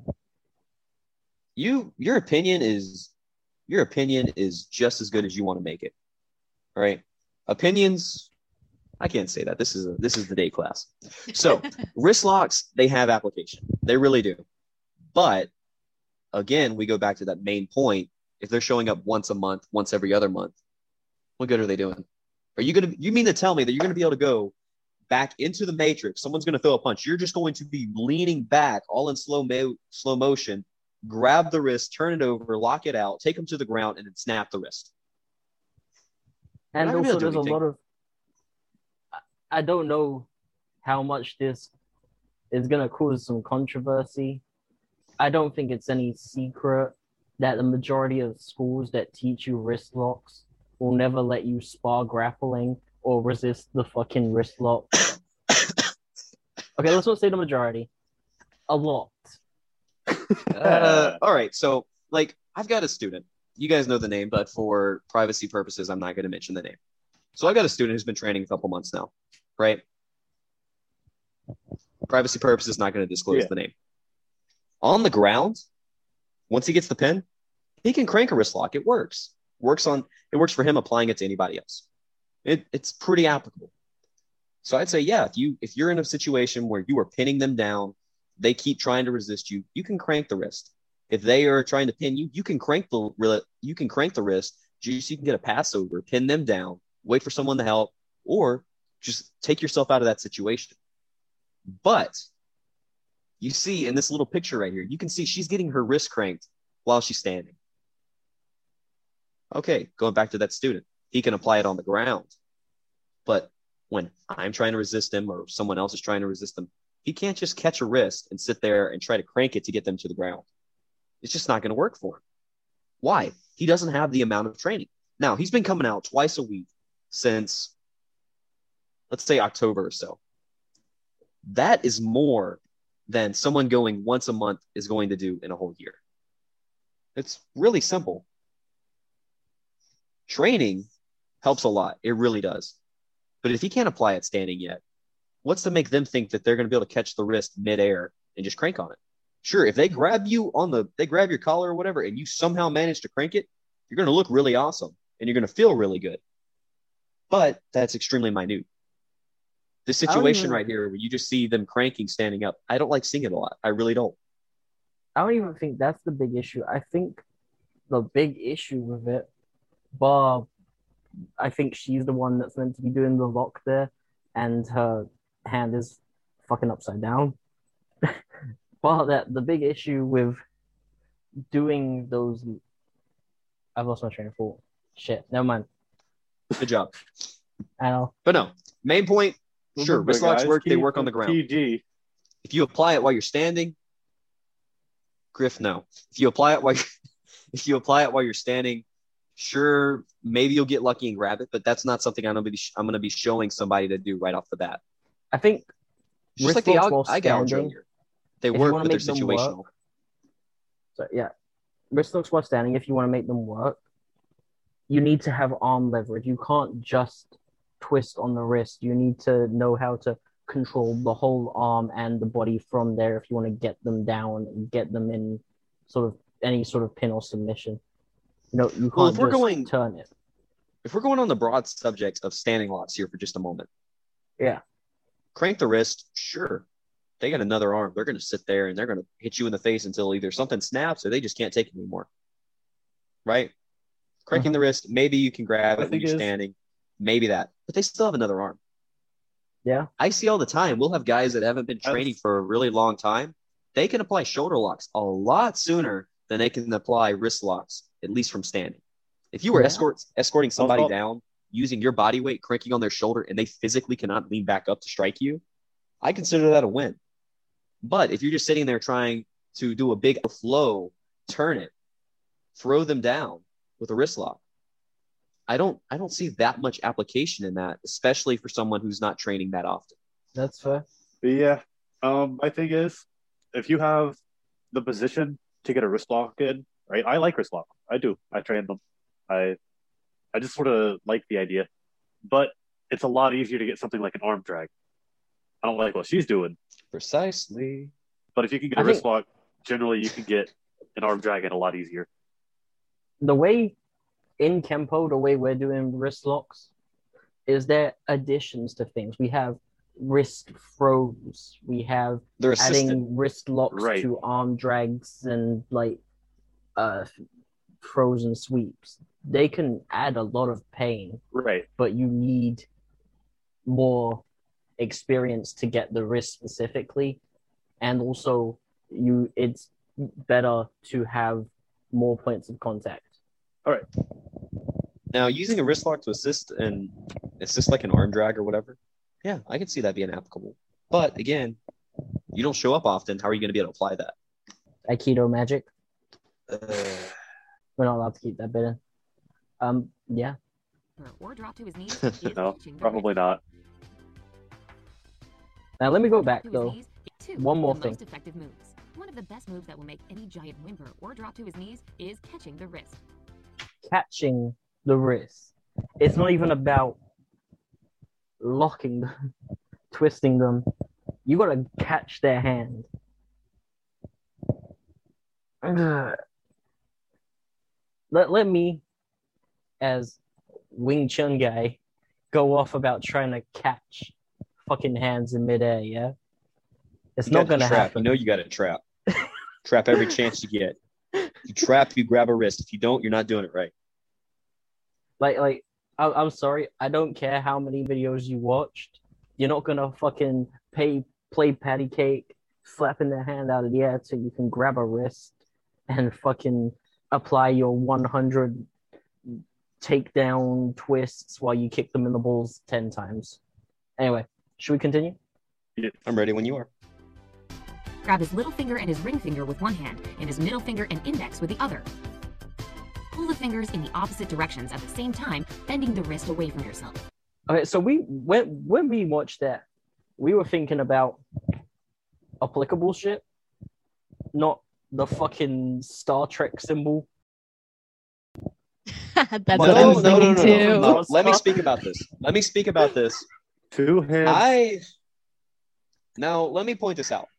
Your opinion is just as good as you want to make it. Right? Opinions, I can't say that. This is the day class. So wrist locks, they have application. They really do. But again, we go back to that main point. If they're showing up once a month, once every other month, what good are they doing? You mean to tell me that you're going to be able to go back into the matrix? Someone's going to throw a punch. You're just going to be leaning back all in slow motion, grab the wrist, turn it over, lock it out, take them to the ground, and then snap the wrist. And also, there's a lot of... I don't know how much this is going to cause some controversy. I don't think it's any secret that the majority of schools that teach you wrist locks will never let you spar grappling or resist the fucking wrist lock. Okay, let's not say the majority. A lot. All right, so, I've got a student. You guys know the name, but for privacy purposes, I'm not going to mention the name. So I've got a student who's been training a couple months now, right? Privacy purposes, not going to disclose the name. On the ground, once he gets the pin, he can crank a wrist lock. It works. It works for him applying it to anybody else. It's pretty applicable. So I'd say, if you're in a situation where you are pinning them down, they keep trying to resist you, you can crank the wrist. If they are trying to pin you, you can crank the wrist just so you can get a pass over, pin them down, wait for someone to help, or just take yourself out of that situation. But you see in this little picture right here, you can see she's getting her wrist cranked while she's standing. Okay, going back to that student, he can apply it on the ground. But when I'm trying to resist him or someone else is trying to resist him, He can't just catch a wrist and sit there and try to crank it to get them to the ground. It's just not going to work for him. Why? He doesn't have the amount of training. Now, he's been coming out twice a week since, let's say, October or so. That is more than someone going once a month is going to do in a whole year. It's really simple. Training helps a lot. It really does. But if he can't apply it standing yet, what's to make them think that they're going to be able to catch the wrist midair and just crank on it? Sure, if they grab you they grab your collar or whatever, and you somehow manage to crank it, you're going to look really awesome and you're going to feel really good. But that's extremely minute. The situation right here where you just see them cranking standing up, I don't like seeing it a lot. I really don't. I don't even think that's the big issue. I think the big issue with it, Bob, I think she's the one that's meant to be doing the lock there, and her hand is fucking upside down. But the big issue with doing those... I've lost my train of thought. Shit, never mind. Good job. I know. But no, main point, sure, wrist locks work, they work on the ground. PG. If you apply it while you're standing, Griff, no. If you apply it while you're standing, sure, maybe you'll get lucky and grab it, but that's not something I'm going to be showing somebody to do right off the bat. I think just like the eye gouge earlier. They work, but they're situational. So yeah, wrist locks while standing, if you want to make them work, you need to have arm leverage. You can't just twist on the wrist. You need to know how to control the whole arm and the body from there if you want to get them down and get them in sort of any sort of pin or submission. You know, you can't turn it. If we're going on the broad subject of standing locks here for just a moment. Yeah. Crank the wrist, sure. They got another arm. They're going to sit there and they're going to hit you in the face until either something snaps or they just can't take it anymore. Right? Cranking the wrist, maybe you can grab it when you're standing. Maybe that. But they still have another arm. Yeah. I see all the time. We'll have guys that haven't been training for a really long time. They can apply shoulder locks a lot sooner than they can apply wrist locks, at least from standing. If you were escorting somebody down using your body weight, cranking on their shoulder, and they physically cannot lean back up to strike you, I consider that a win. But if you're just sitting there trying to do a big flow, turn it, throw them down with a wrist lock, I don't see that much application in that, especially for someone who's not training that often. That's fair. But yeah. My thing is, if you have the position to get a wrist lock in, right? I like wrist lock. I do. I train them. I just sort of like the idea. But it's a lot easier to get something like an arm drag. I don't like what she's doing. Precisely. But if you can get a wrist lock, generally you can get an arm drag in a lot easier. The way in Kempo, the way we're doing wrist locks, is there additions to things. We have wrist throws. We have adding wrist locks to arm drags and like throws and sweeps. They can add a lot of pain. Right. But you need more experience to get the wrist specifically. And also it's better to have more points of contact. All right. Now, using a wrist lock to assist like an arm drag or whatever, yeah, I can see that being applicable. But again, you don't show up often. How are you going to be able to apply that? Aikido magic. We're not allowed to keep that bit in. Yeah. Or drop to his knees. No, probably not. Now let me go back though. One more thing. Most effective moves. One of the best moves that will make any giant whimper or drop to his knees is catching the wrist. Catching the wrist. It's not even about locking them, twisting them. You gotta catch their hand. Let me, as Wing Chun guy, go off about trying to catch fucking hands in midair, yeah? It's not gonna happen. You know you gotta trap. Trap every chance you get. You trap, you grab a wrist. If you don't, you're not doing it right. Like, I'm sorry. I don't care how many videos you watched. You're not gonna fucking play patty cake, slapping their hand out of the air so you can grab a wrist and fucking apply your 100 takedown twists while you kick them in the balls 10 times. Anyway, should we continue? Yeah, I'm ready when you are. Grab his little finger and his ring finger with one hand, and his middle finger and index with the other. Pull the fingers in the opposite directions at the same time, bending the wrist away from yourself. Okay, so when we watched that, we were thinking about applicable shit, not the fucking Star Trek symbol. That's what I was thinking too. No. Let me speak about this. Two hands. Now, let me point this out.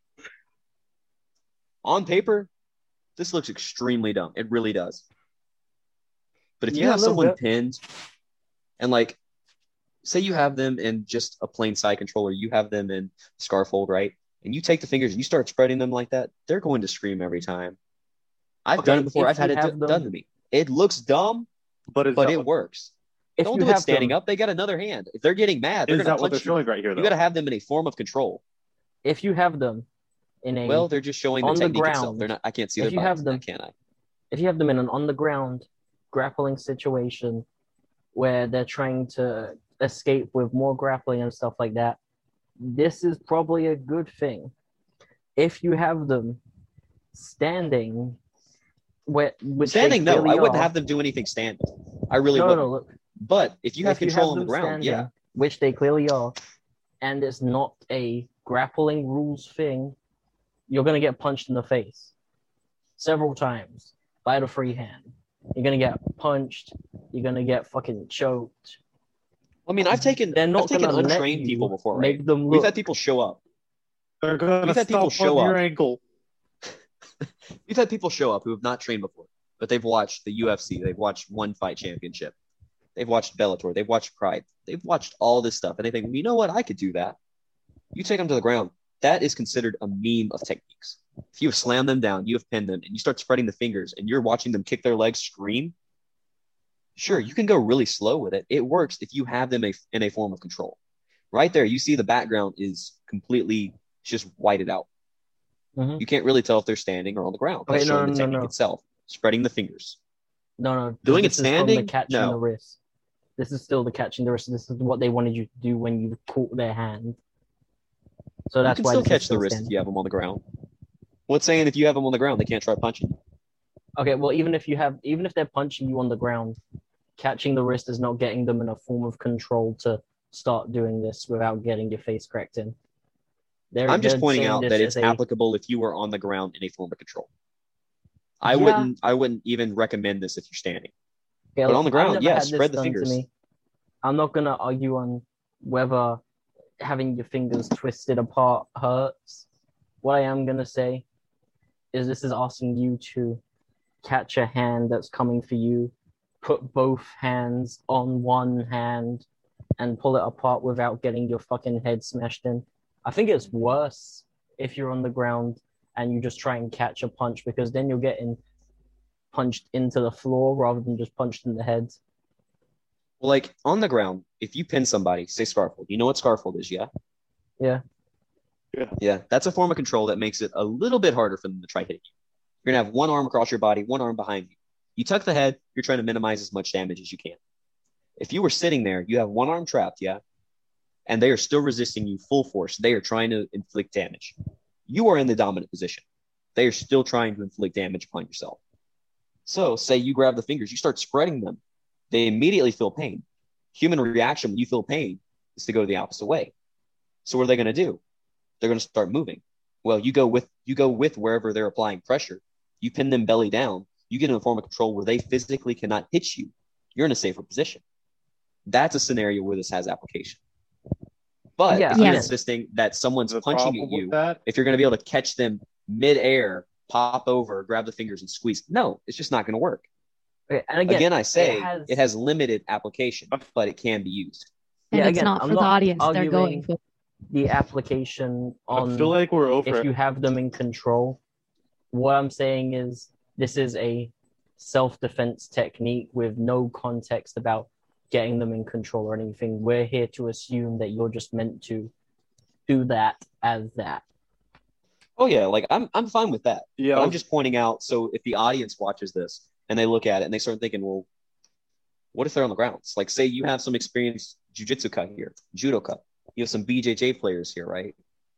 On paper, this looks extremely dumb. It really does. But if you have someone pinned and, like, say you have them in just a plain side controller, you have them in Scarfold, right? And you take the fingers and you start spreading them like that, they're going to scream every time. I've done it before. I've had it done to me. It looks dumb, but it works. Don't do it standing up. They got another hand. If they're getting mad, they're going to punch you. What they're showing right here, though? You got to have them in a form of control. If you have them in a they're just showing the technique itself. They're not. I can't see their bodies. Can I? If you have them in an on the ground grappling situation where they're trying to escape with more grappling and stuff like that, this is probably a good thing. If you have them standing, I wouldn't have them do anything standing. I really wouldn't. No, look. But if you have control on the ground, standing, which they clearly are, and it's not a grappling rules thing, you're going to get punched in the face several times by the free hand. You're going to get punched. You're going to get fucking choked. I mean, I've taken untrained people before, right? We've had people show up. They're going to stop on your ankle. We've had people show up who have not trained before, but they've watched the UFC. They've watched One Fight Championship. They've watched Bellator. They've watched Pride. They've watched all this stuff, and they think, you know what? I could do that. You take them to the ground. That is considered a meme of techniques. If you have slammed them down, you have pinned them, and you start spreading the fingers, and you're watching them kick their legs, scream, sure, you can go really slow with it. It works if you have them in a form of control. Right there, you see the background is completely just whited out. Mm-hmm. You can't really tell if they're standing or on the ground. That's showing the technique itself. Spreading the fingers. No. Doing it standing? The wrist. This is still the catching the wrist. This is what they wanted you to do when you caught their hand. So that's why you can still catch the wrist if you have them on the ground. What's saying if you have them on the ground, they can't try punching you? Okay, well, even if they're punching you on the ground, catching the wrist is not getting them in a form of control to start doing this without getting your face cracked in. I'm just pointing out that it's applicable if you are on the ground in a form of control. I wouldn't even recommend this if you're standing. Okay, but on the ground, spread the fingers. I'm not gonna argue on whether having your fingers twisted apart hurts. What I am gonna say is this is asking you to catch a hand that's coming for you, put both hands on one hand, and pull it apart without getting your fucking head smashed in. I think it's worse if you're on the ground and you just try and catch a punch, because then you're getting punched into the floor rather than just punched in the head. Well, like on the ground, if you pin somebody, say Scarfold, you know what Scarfold is, yeah? Yeah. That's a form of control that makes it a little bit harder for them to try hitting you. You're going to have one arm across your body, one arm behind you. You tuck the head, you're trying to minimize as much damage as you can. If you were sitting there, you have one arm trapped, and they are still resisting you full force. They are trying to inflict damage. You are in the dominant position. They are still trying to inflict damage upon yourself. So say you grab the fingers, you start spreading them. They immediately feel pain. Human reaction when you feel pain is to go the opposite way. So what are they going to do? They're going to start moving. Well, you go with wherever they're applying pressure. You pin them belly down. You get in a form of control where they physically cannot hit you. You're in a safer position. That's a scenario where this has application. But if you're insisting that someone's punching at you, if you're going to be able to catch them mid-air, pop over, grab the fingers and squeeze, no, it's just not going to work. Okay, and again, I say it has limited application, but it can be used. And it's not for the audience they're going for. The application on I feel like we're over if you have them in control. What I'm saying is this is a self-defense technique with no context about getting them in control or anything. We're here to assume that you're just meant to do that as that. Oh yeah, like I'm fine with that. Yeah, but I'm just pointing out. So if the audience watches this and they look at it and they start thinking, well, what if they're on the ground? Like, say you have some experienced jiu-jitsu cut here, judo cut. You have some BJJ players here, right?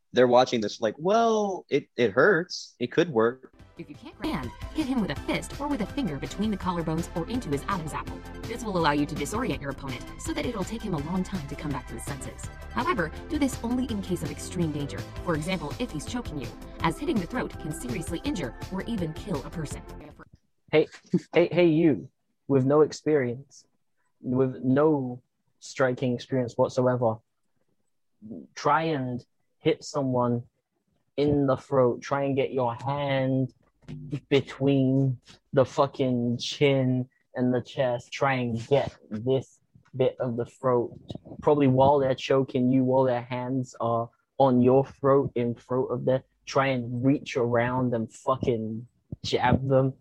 they're watching this like, well, it hurts. It could work. If you can't grab, hit him with a fist or with a finger between the collarbones or into his Adam's apple. This will allow you to disorient your opponent so that it'll take him a long time to come back to his senses. However, do this only in case of extreme danger. For example, if he's choking you, as hitting the throat can seriously injure or even kill a person. Hey, you, with no experience, with no striking experience whatsoever, try and hit someone in the throat. Try and get your hand between the fucking chin and the chest. Try and get this bit of the throat. Probably while they're choking you, while their hands are on your throat, in front of them. Try and reach around and fucking jab them.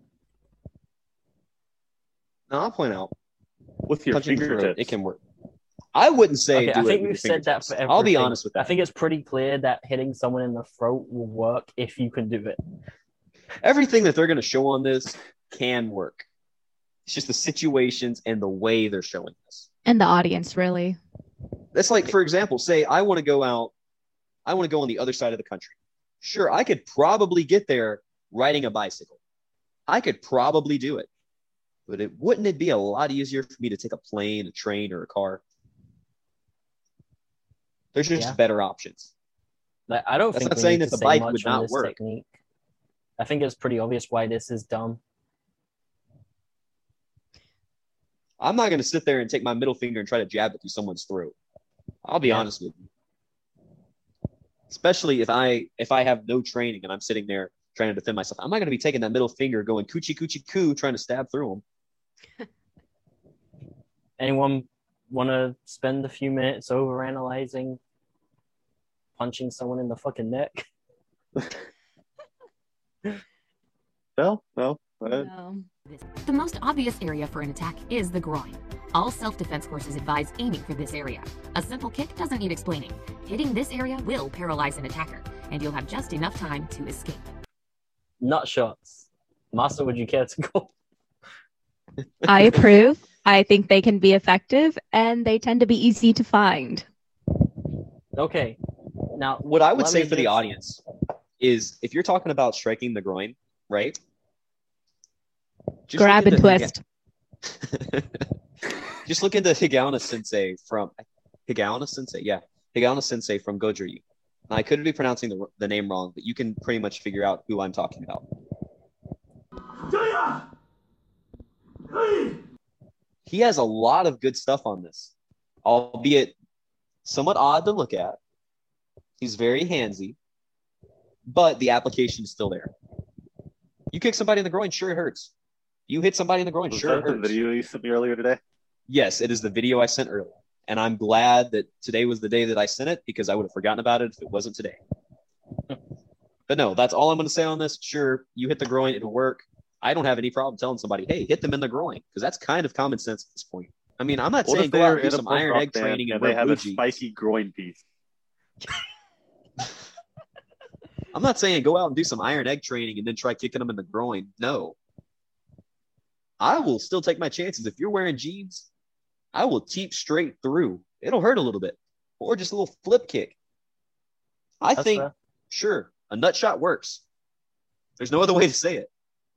Now, I'll point out, with your fingertips, it can work. I wouldn't say. Okay, I think we've said that for everything. I'll be honest with that. I think it's pretty clear that hitting someone in the throat will work if you can do it. Everything that they're going to show on this can work. It's just the situations and the way they're showing this. And the audience, really. That's like, for example, say I want to go out. I want to go on the other side of the country. Sure, I could probably get there riding a bicycle. I could probably do it. But wouldn't it be a lot easier for me to take a plane, a train, or a car? There's just better options. I don't think that's not saying that the bike would not work. Technique. I think it's pretty obvious why this is dumb. I'm not going to sit there and take my middle finger and try to jab it through someone's throat. I'll be honest with you. Especially if I have no training and I'm sitting there trying to defend myself. I'm not going to be taking that middle finger going coochie coochie coo trying to stab through them. Anyone want to spend a few minutes overanalyzing punching someone in the fucking neck? No. The most obvious area for an attack is the groin. All self-defense courses advise aiming for this area. A simple kick doesn't need explaining. Hitting this area will paralyze an attacker, and you'll have just enough time to escape. Nut shots. Masa, would you care to go? I approve. I think they can be effective, and they tend to be easy to find. Okay. Now, what I would say for the audience is if you're talking about striking the groin, right? Just grab and twist. Just look into Higaonna Sensei from Higaonna Sensei from Goju-Ryu. I could be pronouncing the name wrong, but you can pretty much figure out who I'm talking about. He has a lot of good stuff on this, albeit somewhat odd to look at. He's very handsy, but the application is still there. You kick somebody in the groin, sure it hurts. You hit somebody in the groin, sure it hurts. Was that the video you sent me earlier today? Yes, it is the video I sent earlier. And I'm glad that today was the day that I sent it because I would have forgotten about it if it wasn't today. But no, that's all I'm going to say on this. Sure, you hit the groin, it'll work. I don't have any problem telling somebody, hey, hit them in the groin, because that's kind of common sense at this point. I mean, I'm not saying go out and do some iron egg training and they have a spiky groin piece. I'm not saying go out and do some iron egg training and then try kicking them in the groin. No. I will still take my chances. If you're wearing jeans, I will teep straight through. It'll hurt a little bit. Or just a little flip kick. That's think, fair. Sure, a nut shot works. There's no other way to say it.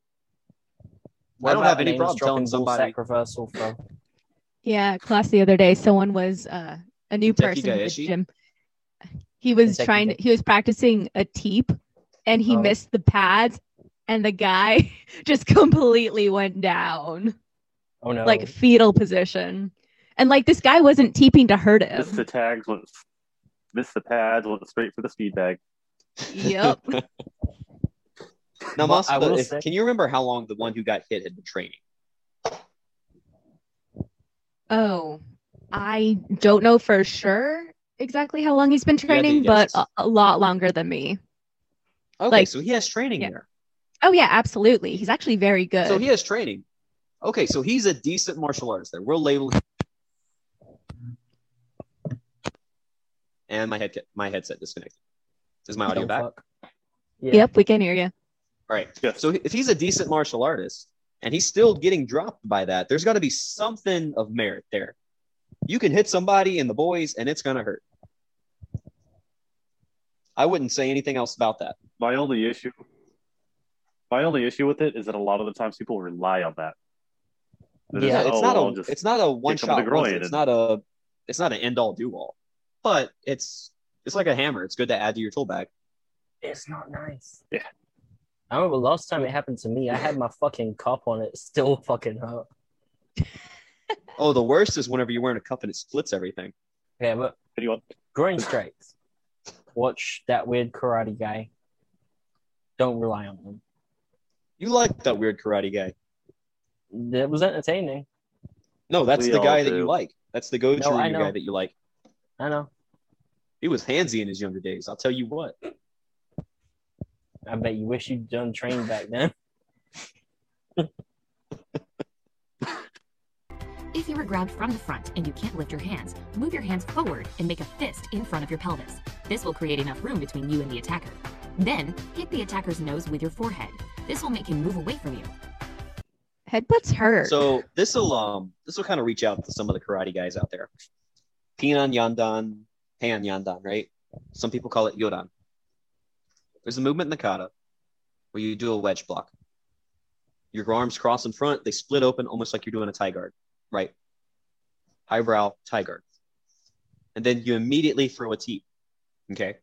I don't have any problem telling somebody. Reversal for... Yeah, class the other day, someone was a new person in the gym. He was practicing a teep, and he missed the pads, and the guy just completely went down. Oh no! Like fetal position, and like this guy wasn't teeping to hurt him. Missed the pads, went straight for the speed bag. Yep. Now, Masa, can you remember how long the one who got hit had been training? Oh, I don't know for sure exactly how long he's been training, but a lot longer than me. Okay, so he has training there. Oh, yeah, absolutely. He's actually very good. So he has training. Okay, so he's a decent martial artist there. We'll label him. And my headset disconnected. Is my audio back? Yeah. Yep, we can hear you. All right. Yeah. So if he's a decent martial artist and he's still getting dropped by that, there's got to be something of merit there. You can hit somebody in the boys and it's going to hurt. I wouldn't say anything else about that. My only issue with it is that a lot of the times people rely on that. Yeah, it's not a one shot. It's not an end all do all, but it's like a hammer. It's good to add to your tool bag. It's not nice. Yeah. I remember last time it happened to me, I had my fucking cup on it. Still fucking hurt. Oh, the worst is whenever you're wearing a cup and it splits everything. Yeah, but groin strikes. Watch that weird karate guy. Don't rely on him. You like that weird karate guy. It was entertaining. No, that's the guy that you like. That's the Goju guy that you like. I know. He was handsy in his younger days. I'll tell you what. I bet you wish you'd done train back then. If you were grabbed from the front and you can't lift your hands, move your hands forward and make a fist in front of your pelvis. This will create enough room between you and the attacker. Then, hit the attacker's nose with your forehead. This will make him move away from you. Headbutts hurt. So this will kind of reach out to some of the karate guys out there. Pinan Yandan, Heian Yandan, right? Some people call it Yodan. There's a movement in the kata where you do a wedge block. Your arms cross in front, they split open almost like you're doing a tie guard, right? Highbrow tie guard. And then you immediately throw a teep, okay?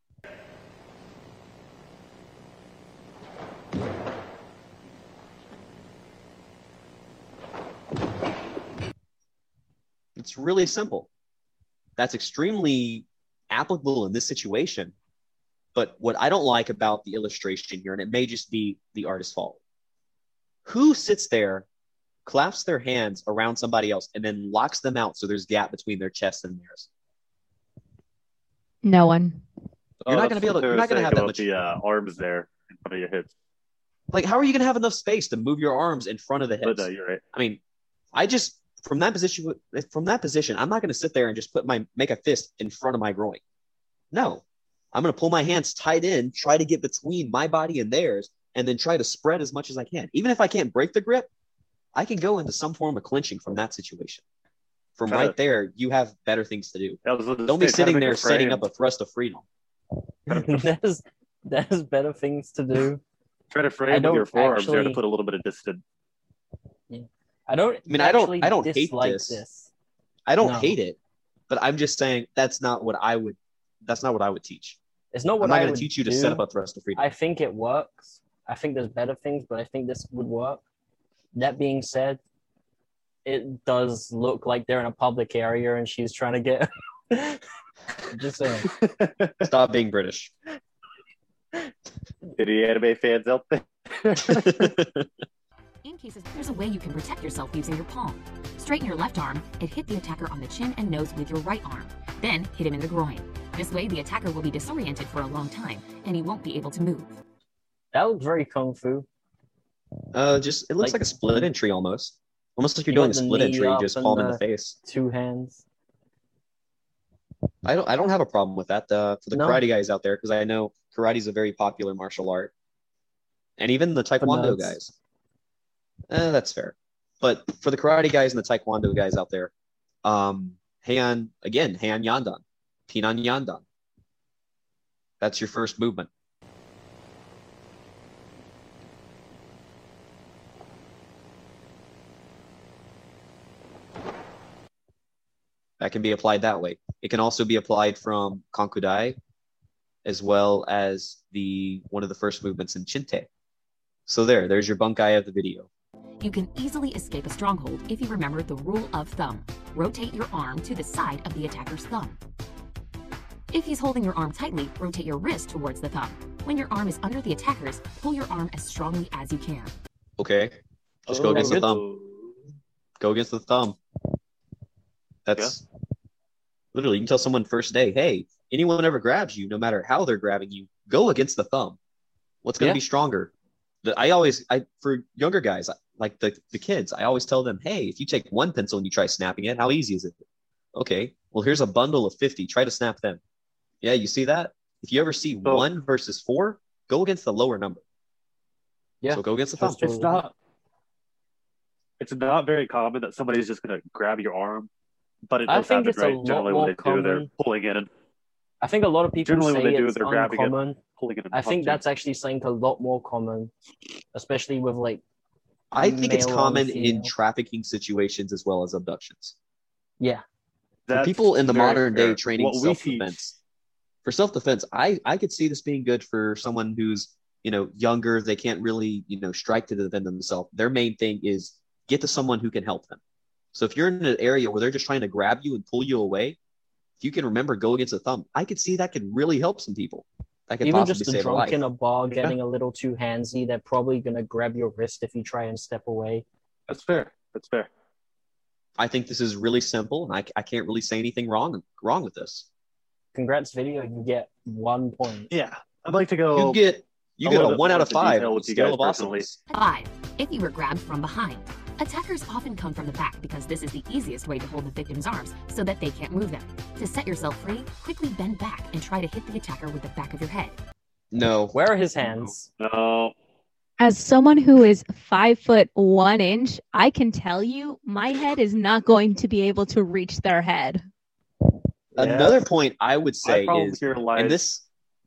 It's really simple. That's extremely applicable in this situation. But what I don't like about the illustration here, and it may just be the artist's fault, who sits there, claps their hands around somebody else, and then locks them out so there's a gap between their chest and theirs? No one. You're not going to be able to. You're not going to have that much. The arms there in front of your hips. Like, how are you going to have enough space to move your arms in front of the hips? But, you're right. I mean, from that position, I'm not going to sit there and just make a fist in front of my groin. No, I'm going to pull my hands tight in, try to get between my body and theirs, and then try to spread as much as I can. Even if I can't break the grip, I can go into some form of clinching from that situation. From right there, you have better things to do. Don't be sitting there setting up a thrust of freedom. That is better things to do. Try to frame with your forearms there to put a little bit of distance. Yeah. I don't hate this. I don't hate it, but I'm just saying that's not what I would teach. It's not what I'm not going to teach you to set up a thrust of freedom. I think it works. I think there's better things, but I think this would work. That being said, it does look like they're in a public area and she's trying to get. Just saying. Stop being British. Any anime fans out there? In cases, there's a way you can protect yourself using your palm. Straighten your left arm and hit the attacker on the chin and nose with your right arm. Then hit him in the groin. This way, the attacker will be disoriented for a long time, and he won't be able to move. That looks very kung fu. It looks like a split entry almost. Almost like you're doing a split entry, just palm in the face. Two hands. I don't have a problem with that for the karate guys out there, because I know karate is a very popular martial art, and even the taekwondo guys. That's fair, but for the karate guys and the taekwondo guys out there, Heian Yandan, Pinan Yandan. That's your first movement. That can be applied that way. It can also be applied from Konkudai, as well as one of the first movements in Chinte. So there's your bunkai of the video. You can easily escape a stronghold if you remember the rule of thumb. Rotate your arm to the side of the attacker's thumb. If he's holding your arm tightly, rotate your wrist towards the thumb. When your arm is under the attacker's, pull your arm as strongly as you can. Okay. Just go against the thumb. Go against the thumb. That's literally, you can tell someone first day, hey, anyone ever grabs you, no matter how they're grabbing you, go against the thumb. What's going to be stronger? For younger guys, like the kids, I always tell them, hey, if you take one pencil and you try snapping it, how easy is it? Okay, well, here's a bundle of 50. Try to snap them. Yeah, you see that? If you ever see 1 versus 4, go against the lower number. Yeah. So go against the thumb. It's not very common that somebody's just going to grab your arm, but it does happen, right? Generally, when they do, they're pulling in. I think a lot of people Generally, say when they do, it's they're grabbing it, uncommon. pulling it. And I think punching. that's actually something a lot more common, especially with like. I think it's male on common in female. trafficking situations as well as abductions. Yeah, For That's people in the very modern day fair. training What we self-defense, for self-defense, I could see this being good for someone who's, younger. They can't really, strike to defend themselves. Their main thing is get to someone who can help them. So if you're in an area where they're just trying to grab you and pull you away, if you can remember, go against a thumb, I could see that could really help some people. That could even possibly just a save a drunk life. in a bar getting a little too handsy, they're probably gonna grab your wrist if you try and step away. That's fair. That's fair. I think this is really simple, and I can't really say anything wrong with this. Congrats, video. You get 1 point. Yeah, I'd like to go. You get a a little bit 1 out more of into 5 detail on the with you scale guys of personally. awesomeness. 5. If you were grabbed from behind. Attackers often come from the back because this is the easiest way to hold the victim's arms so that they can't move them. To set yourself free, quickly bend back and try to hit the attacker with the back of your head. No. Where are his hands? No. As someone who is 5'1", I can tell you my head is not going to be able to reach their head. Another point I would say is, here lies. and this,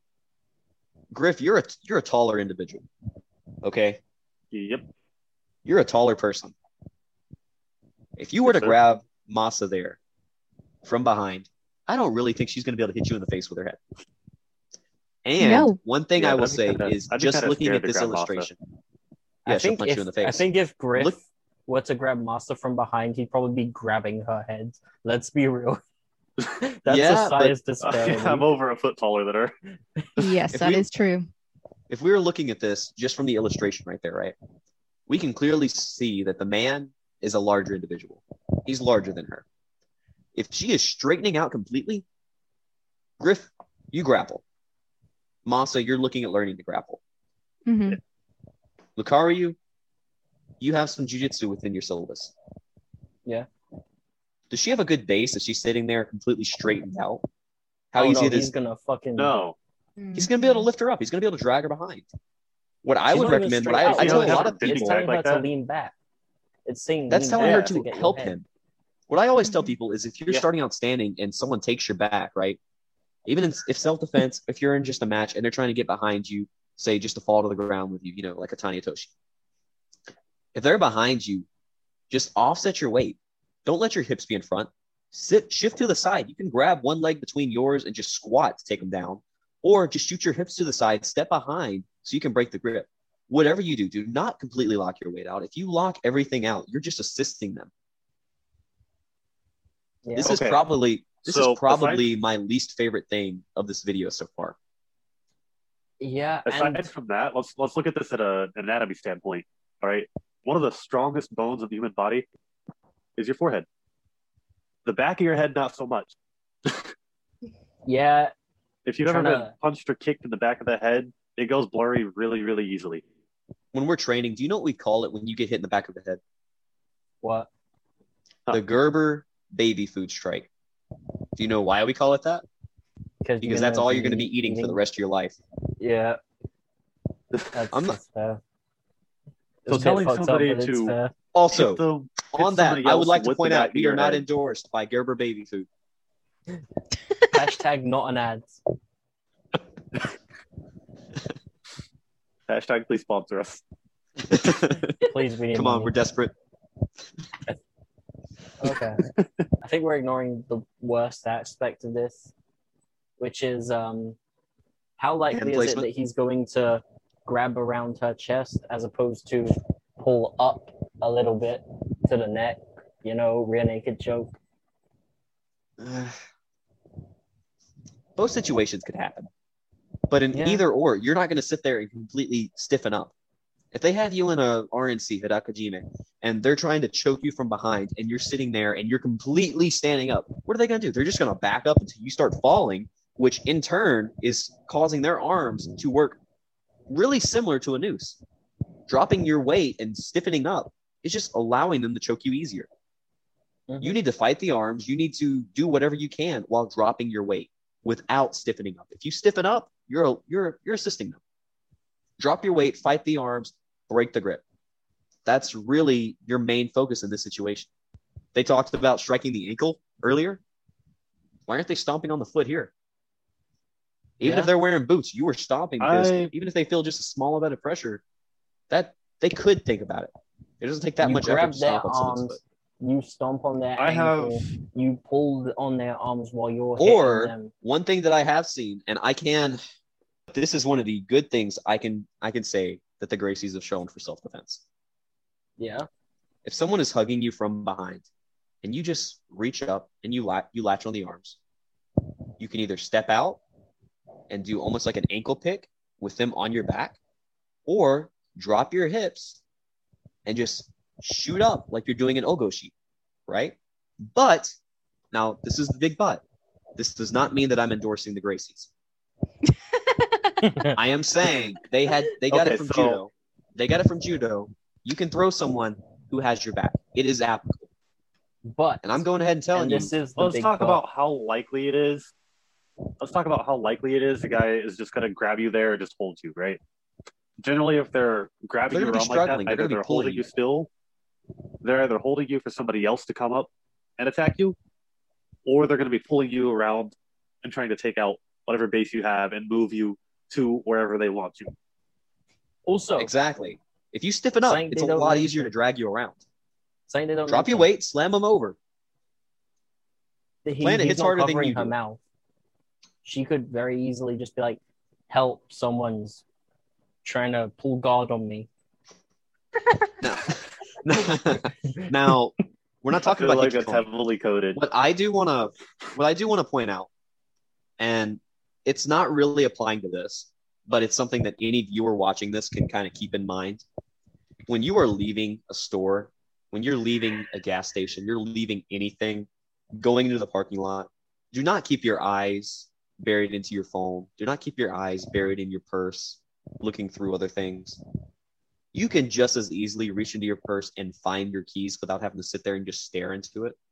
Griff, you're a taller individual, okay? Yep. You're a taller person. If you were to Yes, sir. grab Masa there from behind, I don't really think she's going to be able to hit you in the face with her head. And No. one thing Yeah, I will that'd be say kinda- is I'd be just kinda looking scared at to this grab Masa. illustration. I Yeah, she'll think punch you in the face. I think if Griff Look- were to grab Master from behind, he'd probably be grabbing her head. Let's be real. That's Yeah, a size Yeah, disparity. I'm over a foot taller than her. Yes, If that we- is true. If we were looking at this just from the illustration right there, right, we can clearly see that the man is a larger individual. He's larger than her. If she is straightening out completely, Griff, you grapple. Masa, you're looking at learning to grapple. Hmm. Lucario, you have some jujitsu within your syllabus. Yeah. Does she have a good base? Is she sitting there completely straightened out? How Oh, easy no, it he's is? gonna fucking. No. He's going to be able to lift her up. He's going to be able to drag her behind. What I She's would not even recommend, straight what out. I You tell know, a have lot her of dizzy It's people, telling like her to that? lean back. It's saying that's lean telling back her back to get your help head. him. What I always tell people is if you're Yeah. starting out standing and someone takes your back, right? Even if self-defense, if you're in just a match and they're trying to get behind you, say just to fall to the ground with you, like a Tanya Toshi. If they're behind you, just offset your weight. Don't let your hips be in front. Shift to the side. You can grab one leg between yours and just squat to take them down. Or just shoot your hips to the side, step behind so you can break the grip. Whatever you do not completely lock your weight out. If you lock everything out, you're just assisting them. Yeah. This is Okay. probably So, my least favorite thing of this video so far. Yeah, Aside and from that, let's look at this at an anatomy standpoint. All right. One of the strongest bones of the human body is your forehead. The back of your head, not so much. yeah, If you've ever Tryna- been punched or kicked in the back of the head, it goes blurry really, really easily. When we're training, do you know what we call it when you get hit in the back of the head? what? Huh. The Gerber baby food strike. Do you know why we call it that? Because that's all you're going to be eating for the rest of your life. Yeah. That's, I'm not- that's fair. So It's a bit telling fucked up, somebody but it's to- fair. Also, Hit the- hit on that, somebody I would else like to with the point back out of we your are not head. endorsed by Gerber baby food. Hashtag not an ad. Hashtag please sponsor us. Please, we need Come on, money. we're desperate. Okay. I think we're ignoring the worst aspect of this, which is how likely Hand is it placement? that he's going to grab around her chest as opposed to pull up a little bit to the neck, rear naked choke. Both situations could happen. But in Yeah. either or, you're not going to sit there and completely stiffen up. If they have you in a RNC, Hidakajime, and they're trying to choke you from behind, and you're sitting there and you're completely standing up, what are they going to do? They're just going to back up until you start falling, which in turn is causing their arms to work really similar to a noose. Dropping your weight and stiffening up is just allowing them to choke you easier. Mhm. You need to fight the arms. You need to do whatever you can while dropping your weight without stiffening up. If you stiffen up, you're assisting them. Drop your weight, fight the arms, break the grip. That's really your main focus in this situation. They talked about striking the ankle earlier. Why aren't they stomping on the foot here? Even if they're wearing boots, you were stomping because even if they feel just a small amount of pressure, that they could think about it. It doesn't take that much effort to stomp on someone's foot. You stomp on their ankle. You pull on their arms while you're hitting them. One thing that I have seen, and this is one of the good things I can say that the Gracies have shown for self-defense. Yeah. If someone is hugging you from behind, and you just reach up and you latch on the arms, you can either step out and do almost like an ankle pick with them on your back, or drop your hips and just shoot up like you're doing an ogoshi, right? But now this is the big but. This does not mean that I'm endorsing the Gracies. I am saying they got it from judo. They got it from judo. You can throw someone who has your back. It is applicable. And I'm going ahead and telling you. Let's talk about how likely it is. Let's talk about how likely it is the guy is just going to grab you there or just hold you, right? Generally, if they're grabbing you around like that, either they're holding you still, they're either holding you for somebody else to come up and attack you, or they're going to be pulling you around and trying to take out whatever base you have and move you to wherever they want you. Also, exactly. If you stiffen up, it's a lot easier to drag you around. Drop your weight, slam them over. Planet hits harder than you do. Mouth. She could very easily just be like, help, someone's trying to pull guard on me. Now, we're not talking about like it's heavily coded. What I do want to point out, and it's not really applying to this, but it's something that any viewer watching this can kind of keep in mind. When you are leaving a store, when you're leaving a gas station, you're leaving anything, going into the parking lot, do not keep your eyes buried into your phone. Do not keep your eyes buried in your purse, looking through other things. You can just as easily reach into your purse and find your keys without having to sit there and just stare into it.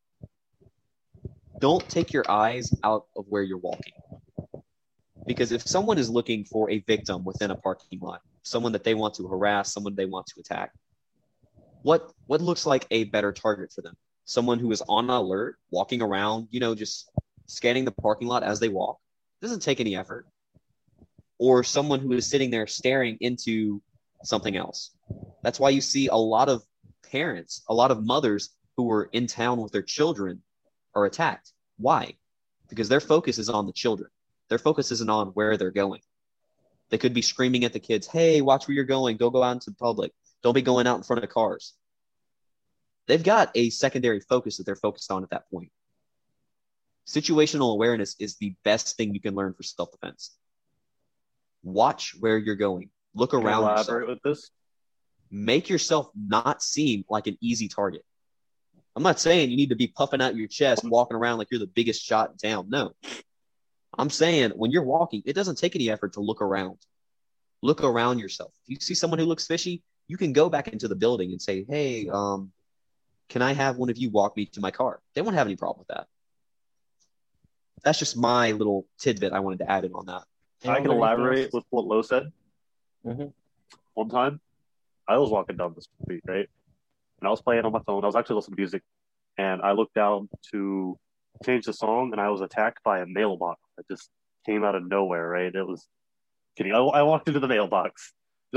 Don't take your eyes out of where you're walking. Because if someone is looking for a victim within a parking lot, someone that they want to harass, someone they want to attack, what looks like a better target for them? Someone who is on alert, walking around, just scanning the parking lot as they walk. It doesn't take any effort. Or someone who is sitting there staring into something else. That's why you see a lot of parents, a lot of mothers who are in town with their children are attacked. Why? Because their focus is on the children. Their focus isn't on where they're going. They could be screaming at the kids, hey, watch where you're going. Go out into the public. Don't be going out in front of cars. They've got a secondary focus that they're focused on at that point. Situational awareness is the best thing you can learn for self-defense. Watch where you're going. Look around yourself. Elaborate with this? Make yourself not seem like an easy target. I'm not saying you need to be puffing out your chest and walking around like you're the biggest shot in town. No. I'm saying when you're walking, it doesn't take any effort to look around. Look around yourself. If you see someone who looks fishy, you can go back into the building and say, hey, can I have one of you walk me to my car? They won't have any problem with that. That's just my little tidbit I wanted to add in on that. I can elaborate with what Lo said. Mm-hmm. One time, I was walking down the street, right? And I was playing on my phone. I was actually listening to music. And I looked down to change the song, and I was attacked by a mailbox that just came out of nowhere, right? It was kidding. I walked into the mailbox.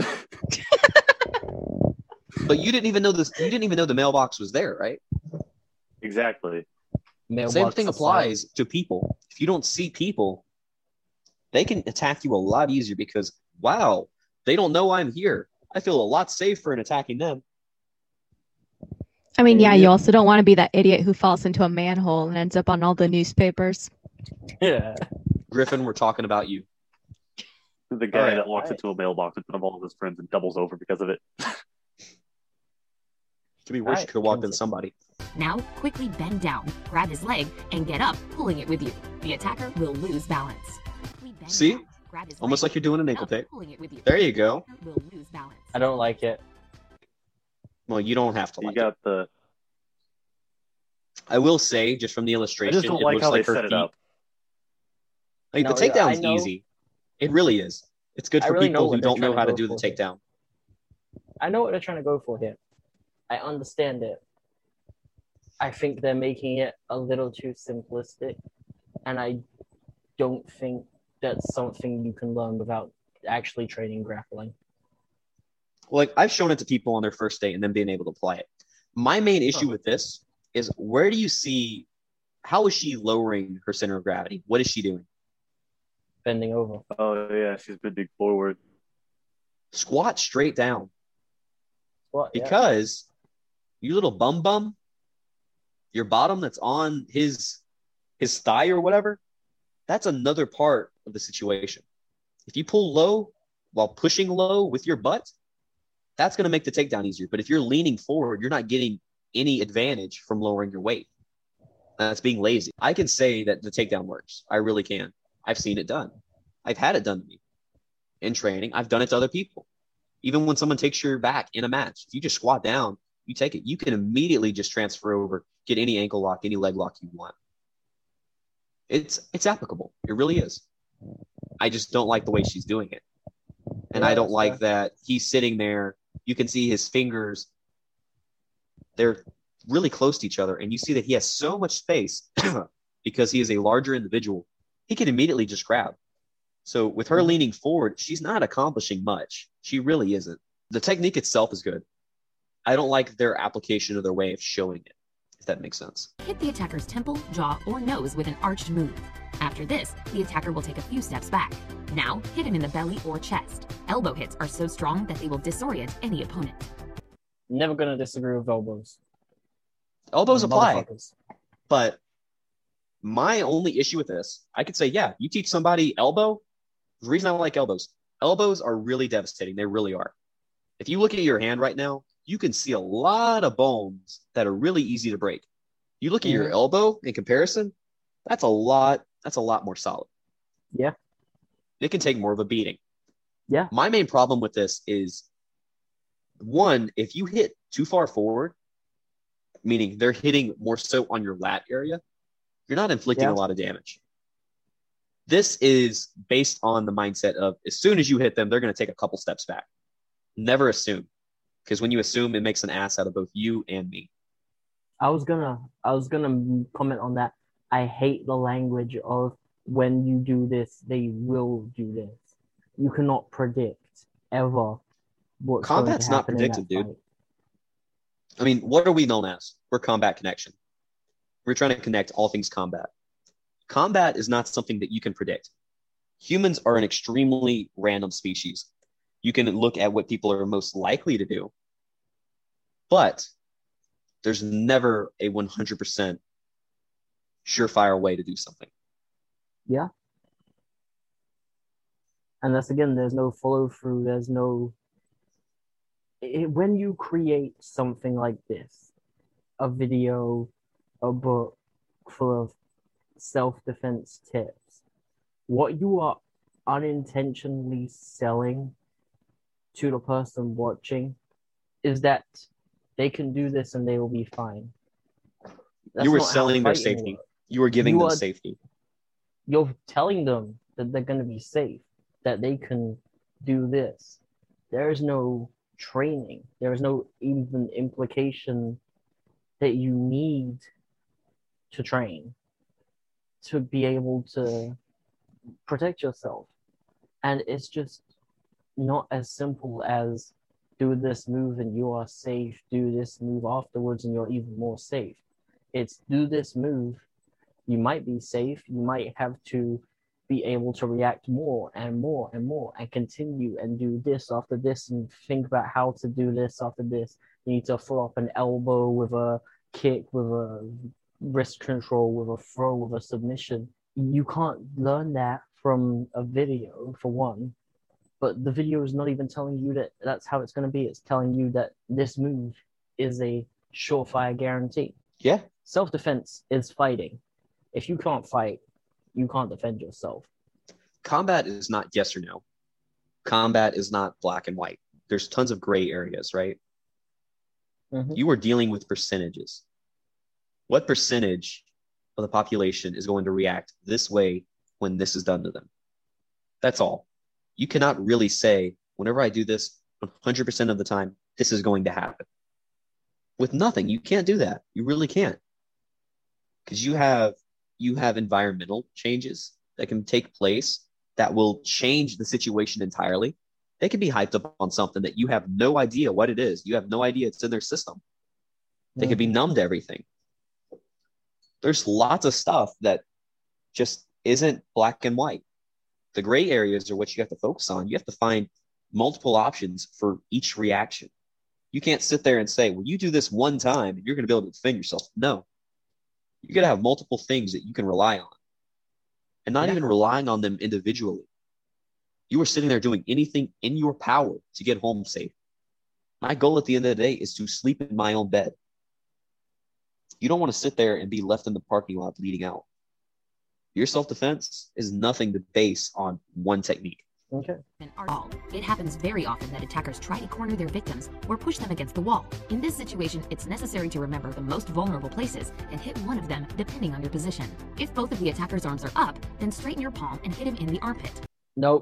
But you didn't even know this. You didn't even know the mailbox was there, right? Exactly. Mailbox Same thing applies to people. If you don't see people, they can attack you a lot easier because, wow, they don't know I'm here. I feel a lot safer in attacking them. I mean, yeah, you also don't want to be that idiot who falls into a manhole and ends up on all the newspapers. Yeah. Griffin, we're talking about you. The guy that walks into a mailbox in front of all of his friends and doubles over because of it. Could be worse. You could have walked in somebody. Now, quickly bend down, grab his leg, and get up, pulling it with you. The attacker will lose balance. See? Almost like you're doing an ankle pick. There you go. I don't like it. Well, you don't have to like it. I will say, just from the illustration, I just don't like how they set it up. Like, the takedown's easy. It really is. It's good for people who don't know how to do the takedown. I know what they're trying to go for here. I understand it. I think they're making it a little too simplistic, and I don't think that's something you can learn without actually training grappling. Like, I've shown it to people on their first date and then being able to apply it. My main issue with this is, where do you see, how is she lowering her center of gravity? What is she doing? Bending over. Oh, yeah, she's bending forward. Squat straight down. What? Because you little bum, your bottom that's on his thigh or whatever, that's another part of the situation. If you pull low while pushing low with your butt, that's going to make the takedown easier. But if you're leaning forward, you're not getting any advantage from lowering your weight. That's being lazy. I can say that the takedown works. I really can. I've seen it done. I've had it done to me in training. I've done it to other people. Even when someone takes your back in a match, if you just squat down, you take it, you can immediately just transfer over, get any ankle lock, any leg lock you want. It's applicable. It really is. I just don't like the way she's doing it. And I don't like that he's sitting there. You can see his fingers. They're really close to each other. And you see that he has so much space because he is a larger individual. He can immediately just grab. So with her leaning forward, she's not accomplishing much. She really isn't. The technique itself is good. I don't like their application of their way of showing it, if that makes sense. Hit the attacker's temple, jaw, or nose with an arched move. After this, the attacker will take a few steps back. Now, hit him in the belly or chest. Elbow hits are so strong that they will disorient any opponent. Never gonna disagree with elbows. Elbows apply. But my only issue with this, I could say, yeah, you teach somebody elbow. The reason I don't like elbows are really devastating. They really are. If you look at your hand right now, you can see a lot of bones that are really easy to break. You look at your elbow in comparison, that's a lot more solid. Yeah. It can take more of a beating. Yeah. My main problem with this is, one, if you hit too far forward, meaning they're hitting more so on your lat area, you're not inflicting a lot of damage. This is based on the mindset of, as soon as you hit them, they're going to take a couple steps back. Never assume. Because when you assume, it makes an ass out of both you and me. I was gonna comment on that. I hate the language of, when you do this, they will do this. You cannot predict ever what's Combat's going to not happen predictive, in that dude. fight. I mean, what are we known as? We're combat connection. We're trying to connect all things combat. Combat is not something that you can predict. Humans are an extremely random species. You can look at what people are most likely to do, but there's never a 100% surefire way to do something. Yeah. And that's, again, there's no follow through. There's no. When you create something like this, a video, a book full of self-defense tips, what you are unintentionally selling to the person watching is that they can do this and they will be fine. That's you were not how selling their fighting safety. works. You were giving them safety. You're telling them that they're going to be safe, that they can do this. There is no training. There is no even implication that you need to train to be able to protect yourself. And it's just not as simple as, do this move and you are safe, do this move afterwards and you're even more safe. It's, do this move, you might be safe, you might have to be able to react more and more and more and continue and do this after this and think about how to do this after this. You need to throw up an elbow with a kick, with a wrist control, with a throw, with a submission. You can't learn that from a video, for one. But the video is not even telling you that that's how it's going to be. It's telling you that this move is a surefire guarantee. Yeah. Self-defense is fighting. If you can't fight, you can't defend yourself. Combat is not yes or no. Combat is not black and white. There's tons of gray areas, right? Mm-hmm. You are dealing with percentages. What percentage of the population is going to react this way when this is done to them? That's all. You cannot really say, whenever I do this, 100% of the time, this is going to happen. With nothing, you can't do that. You really can't. Because you have environmental changes that can take place that will change the situation entirely. They can be hyped up on something that you have no idea what it is. You have no idea it's in their system. They could be numb to everything. There's lots of stuff that just isn't black and white. The gray areas are what you have to focus on. You have to find multiple options for each reaction. You can't sit there and say, well, you do this one time and you're going to be able to defend yourself. No. You got to have multiple things that you can rely on, and not even relying on them individually. You are sitting there doing anything in your power to get home safe. My goal at the end of the day is to sleep in my own bed. You don't want to sit there and be left in the parking lot bleeding out. Your self-defense is nothing to base on one technique. Okay. It happens very often that attackers try to corner their victims or push them against the wall. In this situation, it's necessary to remember the most vulnerable places and hit one of them depending on your position. If both of the attacker's arms are up, then straighten your palm and hit him in the armpit. No.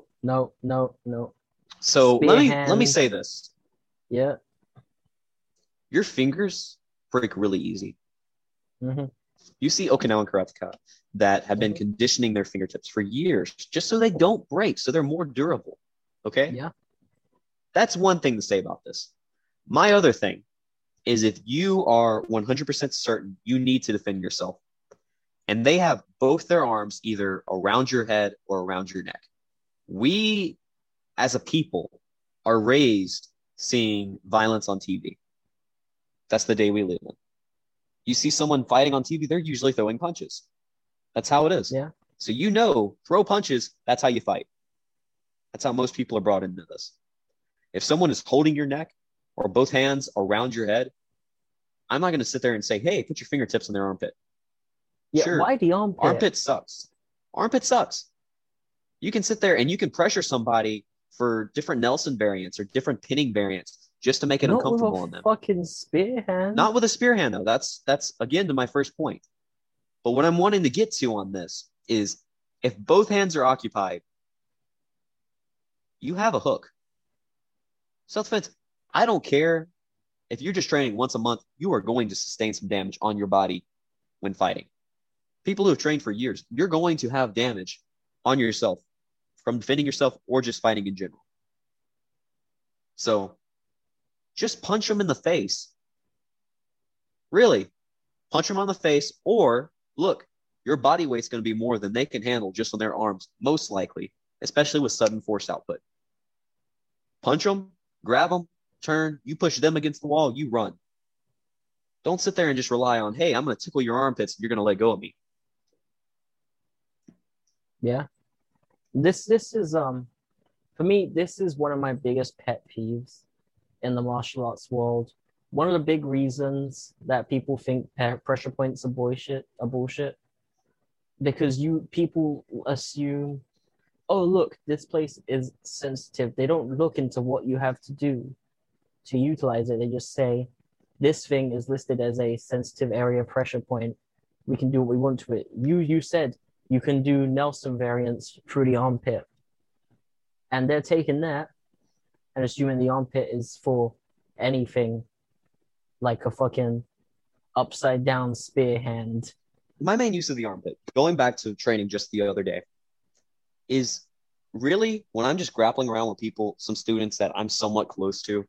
So let me say this. Yeah. Your fingers break really easy. Mm-hmm. You see Okinawan karateka that have been conditioning their fingertips for years just so they don't break, so they're more durable. Okay? Yeah. That's one thing to say about this. My other thing is if you are 100% certain you need to defend yourself, and they have both their arms either around your head or around your neck. We, as a people, are raised seeing violence on TV. That's the day we live in. You see someone fighting on TV, they're usually throwing punches. That's how it is. Yeah. So throw punches, that's how you fight. That's how most people are brought into this. If someone is holding your neck or both hands around your head, I'm not going to sit there and say, hey, put your fingertips in their armpit. Yeah, sure. Why the armpit? Armpit sucks. Armpit sucks. You can sit there and you can pressure somebody for different Nelson variants or different pinning variants just to make it uncomfortable on them. Fucking spear hand. Not with a spear hand, though. That's again to my first point. But what I'm wanting to get to on this is if both hands are occupied, you have a hook. Self-defense, I don't care if you're just training once a month, you are going to sustain some damage on your body when fighting. People who have trained for years, you're going to have damage on yourself from defending yourself or just fighting in general. So just punch them in the face. Really, punch them on the face, or look, your body weight's going to be more than they can handle just on their arms, most likely, especially with sudden force output. Punch them, grab them, turn, you push them against the wall, you run. Don't sit there and just rely on, hey, I'm going to tickle your armpits and you're going to let go of me. Yeah. This is for me, this is one of my biggest pet peeves in the martial arts world. One of the big reasons that people think pressure points are bullshit, because people assume, oh, look, this place is sensitive. They don't look into what you have to do to utilize it. They just say, this thing is listed as a sensitive area pressure point. We can do what we want to it. You said you can do Nelson variants through the armpit. And they're taking that and assuming the armpit is for anything like a fucking upside down spear hand. My main use of the armpit, going back to training just the other day, is really when I'm just grappling around with people, some students that I'm somewhat close to,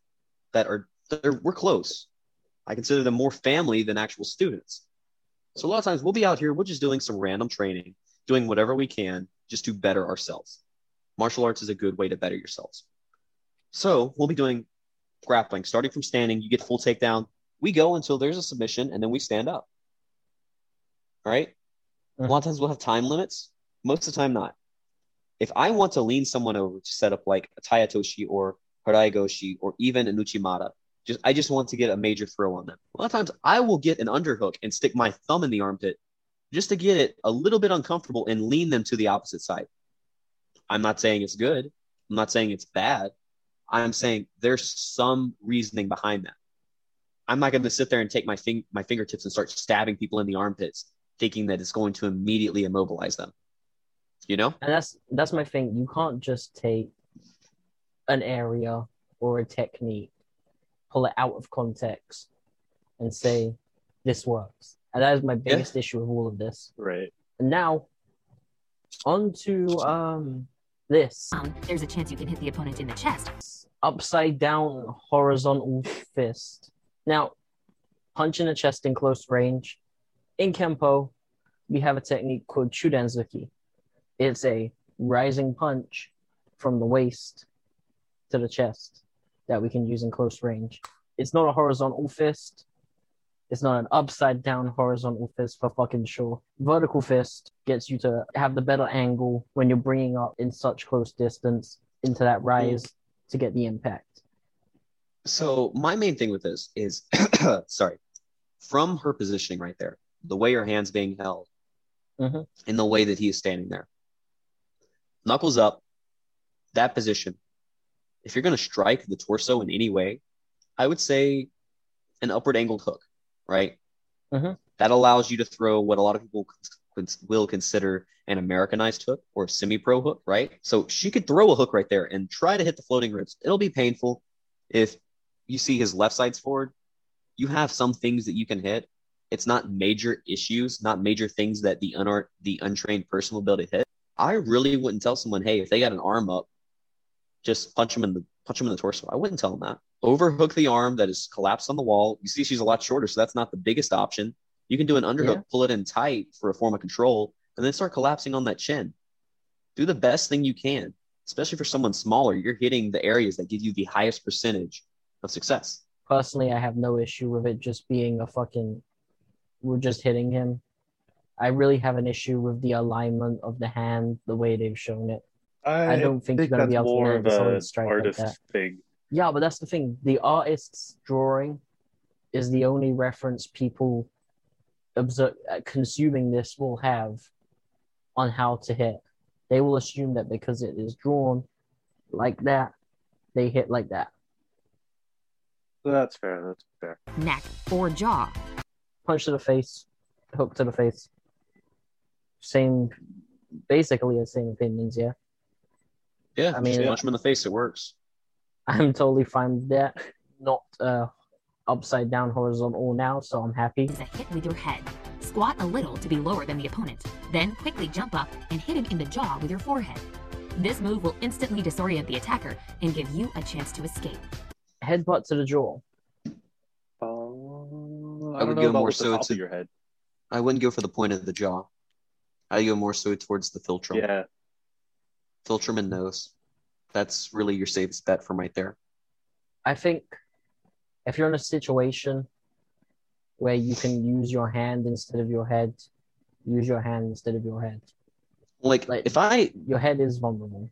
we're close. I consider them more family than actual students. So a lot of times we'll be out here, we're just doing some random training, doing whatever we can just to better ourselves. Martial arts is a good way to better yourselves. So we'll be doing grappling, starting from standing, you get full takedown. We go until there's a submission and then we stand up. All right? A lot of times we'll have time limits. Most of the time not. If I want to lean someone over to set up like a Tayatoshi or Haraigoshi or even an Uchimata, I just want to get a major throw on them. A lot of times I will get an underhook and stick my thumb in the armpit just to get it a little bit uncomfortable and lean them to the opposite side. I'm not saying it's good. I'm not saying it's bad. I'm saying there's some reasoning behind that. I'm not going to sit there and take my fingertips and start stabbing people in the armpits thinking that it's going to immediately immobilize them. You know? And that's my thing. You can't just take an area or a technique, pull it out of context, and say, this works. And that is my biggest issue with all of this. Right. And now, On to this. There's a chance you can hit the opponent in the chest. Upside down horizontal fist. Now, punch in the chest in close range. In Kempo, we have a technique called Chudanzuki. It's a rising punch from the waist to the chest that we can use in close range. It's not a horizontal fist. It's not an upside down horizontal fist for fucking sure. Vertical fist gets you to have the better angle when you're bringing up in such close distance into that rise to get the impact. So my main thing with this is, from her positioning right there, the way her hand's being held, and the way that he is standing there. Knuckles up, that position. If you're going to strike the torso in any way, I would say an upward angled hook, right? That allows you to throw what a lot of people will consider an Americanized hook or a semi-pro hook, right? So she could throw a hook right there and try to hit the floating ribs. It'll be painful. If you see his left side's forward, you have some things that you can hit. It's not major issues, not major things that the untrained person will be able to hit. I really wouldn't tell someone, hey, if they got an arm up, just punch them in the torso. I wouldn't tell them that. Overhook the arm that is collapsed on the wall. You see she's a lot shorter, so that's not the biggest option. You can do an underhook, pull it in tight for a form of control, and then start collapsing on that chin. Do the best thing you can, especially for someone smaller. You're hitting the areas that give you the highest percentage of success. Personally, I have no issue with it just being we're just hitting him. I really have an issue with the alignment of the hand, the way they've shown it. I don't think you're going to be able to land a solid strike like that. Thing. Yeah, but that's the thing. The artist's drawing is the only reference people consuming this will have on how to hit. They will assume that because it is drawn like that, they hit like that. That's fair. Neck or jaw. Punch to the face, hook to the face. Basically the same opinions, yeah. Yeah, I mean, punch him in the face, it works. I'm totally fine with that. Not upside down horizontal now, so I'm happy. It's a hit with your head. Squat a little to be lower than the opponent. Then quickly jump up and hit him in the jaw with your forehead. This move will instantly disorient the attacker and give you a chance to escape. Headbutt to the jaw. I would go more so to your head. I wouldn't go for the point of the jaw. I'd go more so towards the philtrum. Yeah. Philtrum and nose. That's really your safest bet from right there. I think if you're in a situation where you can use your hand instead of your head, use your hand instead of your head. Like your head is vulnerable.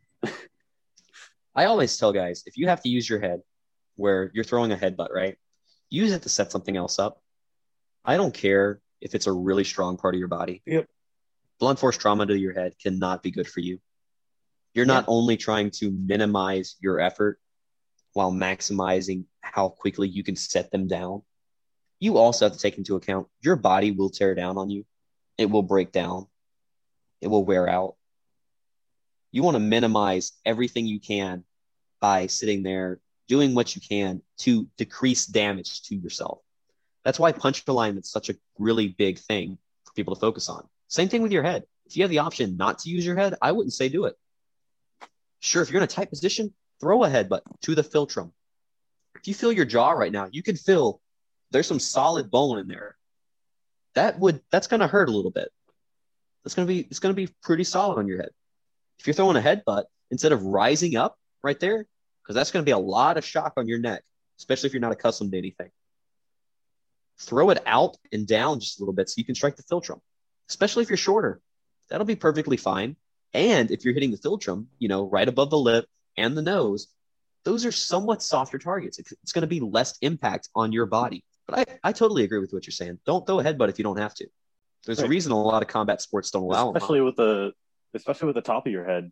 I always tell guys, if you have to use your head where you're throwing a headbutt, right? Use it to set something else up. I don't care if it's a really strong part of your body. Yep. Blunt force trauma to your head cannot be good for you. You're not only trying to minimize your effort while maximizing how quickly you can set them down. You also have to take into account your body will tear down on you. It will break down. It will wear out. You want to minimize everything you can by sitting there doing what you can to decrease damage to yourself. That's why punch alignment is such a really big thing for people to focus on. Same thing with your head. If you have the option not to use your head, I wouldn't say do it. Sure, if you're in a tight position, throw a headbutt to the philtrum. If you feel your jaw right now, you can feel there's some solid bone in there. That's going to hurt a little bit. It's going to be pretty solid on your head. If you're throwing a headbutt, instead of rising up right there, because that's going to be a lot of shock on your neck, especially if you're not accustomed to anything. Throw it out and down just a little bit so you can strike the philtrum, especially if you're shorter. That'll be perfectly fine. And if you're hitting the philtrum, right above the lip and the nose, those are somewhat softer targets. It's going to be less impact on your body. But I totally agree with what you're saying. Don't throw a headbutt if you don't have to. There's a reason a lot of combat sports don't allow them. Especially with the top of your head.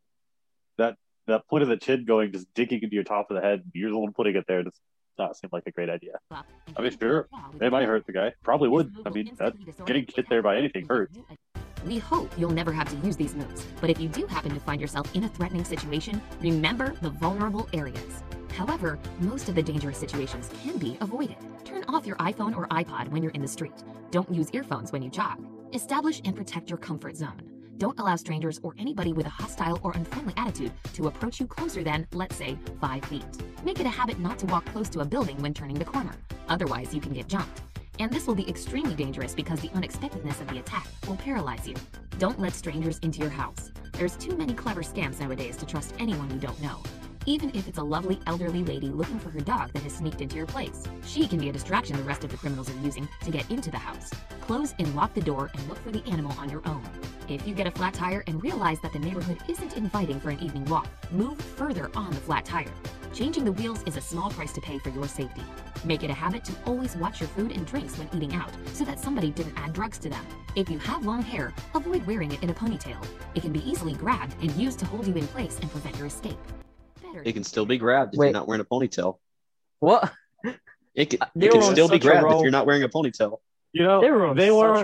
That point of the chin going, just digging into your top of the head, you're the one putting it there. Does not seem like a great idea. I mean, sure, it might hurt the guy. Probably would. I mean, getting hit there by anything hurts. We hope you'll never have to use these moves, but if you do happen to find yourself in a threatening situation, remember the vulnerable areas. However, most of the dangerous situations can be avoided. Turn off your iPhone or iPod when you're in the street. Don't use earphones when you jog. Establish and protect your comfort zone. Don't allow strangers or anybody with a hostile or unfriendly attitude to approach you closer than, let's say, 5 feet. Make it a habit not to walk close to a building when turning the corner. Otherwise, you can get jumped. And this will be extremely dangerous because the unexpectedness of the attack will paralyze you. Don't let strangers into your house. There's too many clever scams nowadays to trust anyone you don't know. Even if it's a lovely elderly lady looking for her dog that has sneaked into your place. She can be a distraction the rest of the criminals are using to get into the house. Close and lock the door and look for the animal on your own. If you get a flat tire and realize that the neighborhood isn't inviting for an evening walk, move further on the flat tire. Changing the wheels is a small price to pay for your safety. Make it a habit to always watch your food and drinks when eating out so that somebody didn't add drugs to them. If you have long hair, avoid wearing it in a ponytail. It can be easily grabbed and used to hold you in place and prevent your escape. It can still be grabbed if you're not wearing a ponytail. What? It can still be grabbed if you're not wearing a ponytail. You know, they were.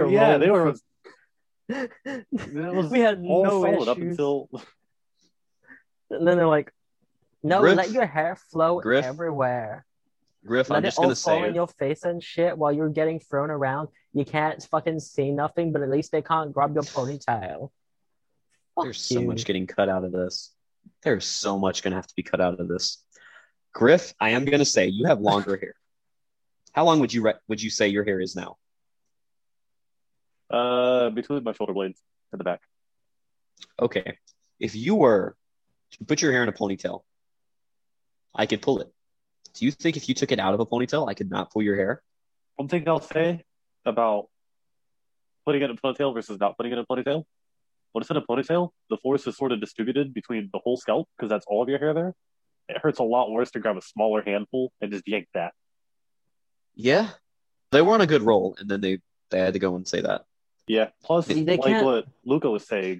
We had no issues. Up until... And then they're like, no, Griff, let your hair flow everywhere. Griff, let I'm just it going all to fall say in your face and shit while you're getting thrown around. You can't fucking see nothing, but at least they can't grab your ponytail. There's so much getting cut out of this. There's so much going to have to be cut out of this. Griff, I am going to say you have longer hair. How long would you say your hair is now? Between my shoulder blades at the back. Okay. If you were to put your hair in a ponytail, I could pull it. Do you think if you took it out of a ponytail, I could not pull your hair? One thing I'll say about putting it in a ponytail versus not putting it in a ponytail. When it's in a ponytail, the force is sort of distributed between the whole scalp because that's all of your hair there. It hurts a lot worse to grab a smaller handful and just yank that. Yeah. They were on a good roll, and then they had to go and say that. Yeah. Plus, like what Luca was saying,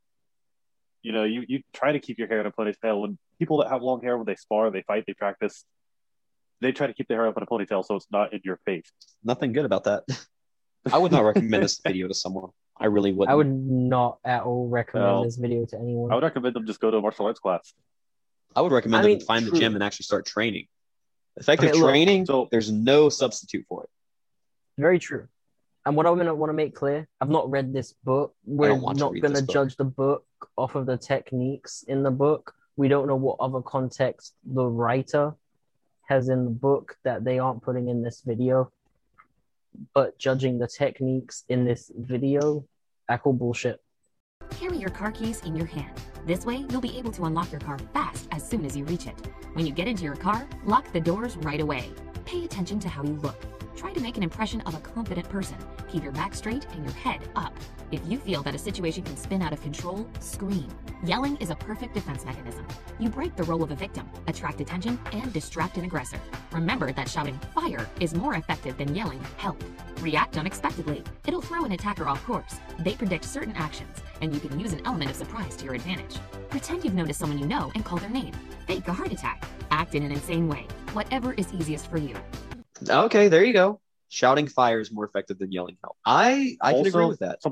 you know, you try to keep your hair in a ponytail. When people that have long hair, when they spar, they fight, they practice, they try to keep their hair up in a ponytail so it's not in your face. Nothing good about that. I would not recommend this video to someone. I really wouldn't. I would not at all recommend this video to anyone. I would recommend them just go to a martial arts class. I would recommend them find the gym and actually start training. Effective training, there's no substitute for it. Very true. And what I'm going to want to make clear, I've not read this book. We're not going to judge the book off of the techniques in the book. We don't know what other context the writer has in the book that they aren't putting in this video. But judging the techniques in this video, I call bullshit. Carry your car keys in your hand. This way, you'll be able to unlock your car fast as soon as you reach it. When you get into your car, lock the doors right away. Pay attention to how you look. Try to make an impression of a confident person. Keep your back straight and your head up. If you feel that a situation can spin out of control, scream. Yelling is a perfect defense mechanism. You break the role of a victim, attract attention, and distract an aggressor. Remember that shouting fire is more effective than yelling help. React unexpectedly. It'll throw an attacker off course. They predict certain actions, and you can use an element of surprise to your advantage. Pretend you've noticed someone you know and call their name. Fake a heart attack. Act in an insane way. Whatever is easiest for you. Okay, there you go. Shouting fire is more effective than yelling help. I can agree with that.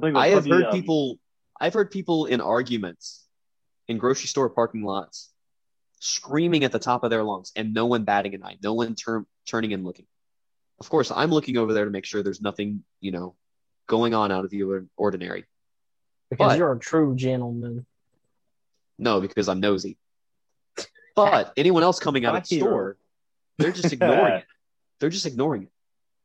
I've heard people in arguments in grocery store parking lots screaming at the top of their lungs and no one batting an eye, no one turning and looking. Of course, I'm looking over there to make sure there's nothing, going on out of the ordinary. Because you're a true gentleman. No, because I'm nosy. But anyone else coming out of the store, they're just ignoring it. They're just ignoring it.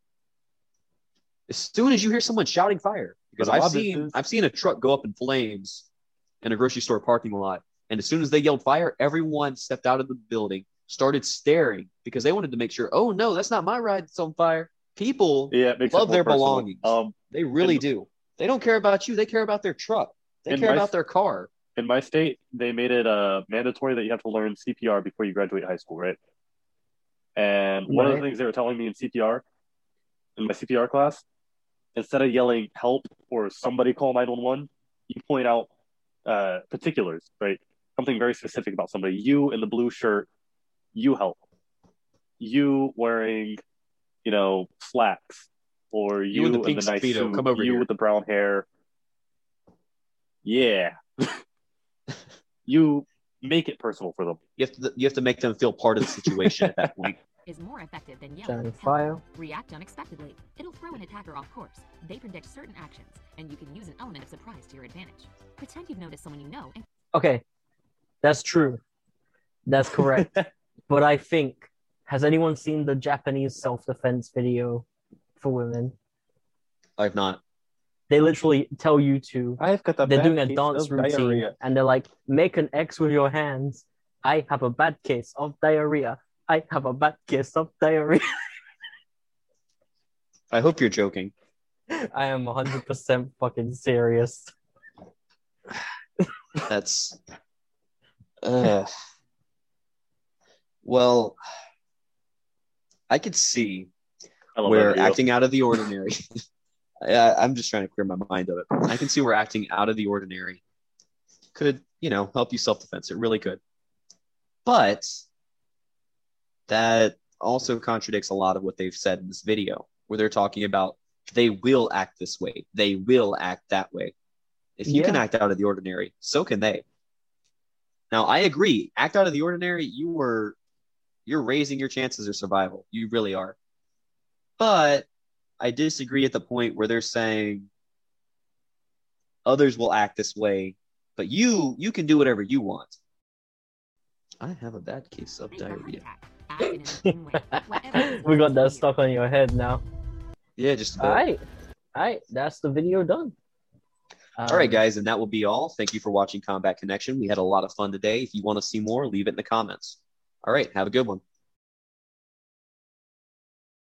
As soon as you hear someone shouting fire, because I've seen a truck go up in flames in a grocery store parking lot, and as soon as they yelled fire, everyone stepped out of the building, started staring because they wanted to make sure, oh no, that's not my ride that's on fire. People love their belongings. They really do. They don't care about you. They care about their truck. They care about their car. In my state, they made it mandatory that you have to learn CPR before you graduate high school, right? And one of the things they were telling me in my CPR class, instead of yelling help or somebody call 911, you point out particulars, right? Something very specific about somebody. You in the blue shirt, you help. You wearing, slacks, or you in the nice suit, come over here. With the brown hair. Yeah. You make it personal for them. You have to make them feel part of the situation at that point. is more effective than Shining yelling, fire. "Help." React unexpectedly. It'll throw an attacker off course. They predict certain actions, and you can use an element of surprise to your advantage. Pretend you've noticed someone you know and Okay, that's true. That's correct. But I think, has anyone seen the Japanese self-defense video for women? I've not. They literally tell you to. I've got a They're bad doing a case dance of routine, diarrhea. and they're like, make an X with your hands. I have a bad case of diarrhea. I have a bad case of diarrhea. I hope you're joking. I am 100% fucking serious. That's well, I could see I love that where video. acting out of the ordinary. I'm just trying to clear my mind of it. I can see where acting out of the ordinary could, help you self-defense. It really could. But that also contradicts a lot of what they've said in this video, where they're talking about they will act this way. They will act that way. If you can act out of the ordinary, so can they. Now, I agree. Act out of the ordinary, you're raising your chances of survival. You really are. But I disagree at the point where they're saying others will act this way, but you can do whatever you want. I have a bad case of diarrhea. We got that stuck on your head now. Yeah, just All right. That's the video done. All right, guys, and that will be all. Thank you for watching Combat Connection. We had a lot of fun today. If you want to see more, leave it in the comments. All right, have a good one.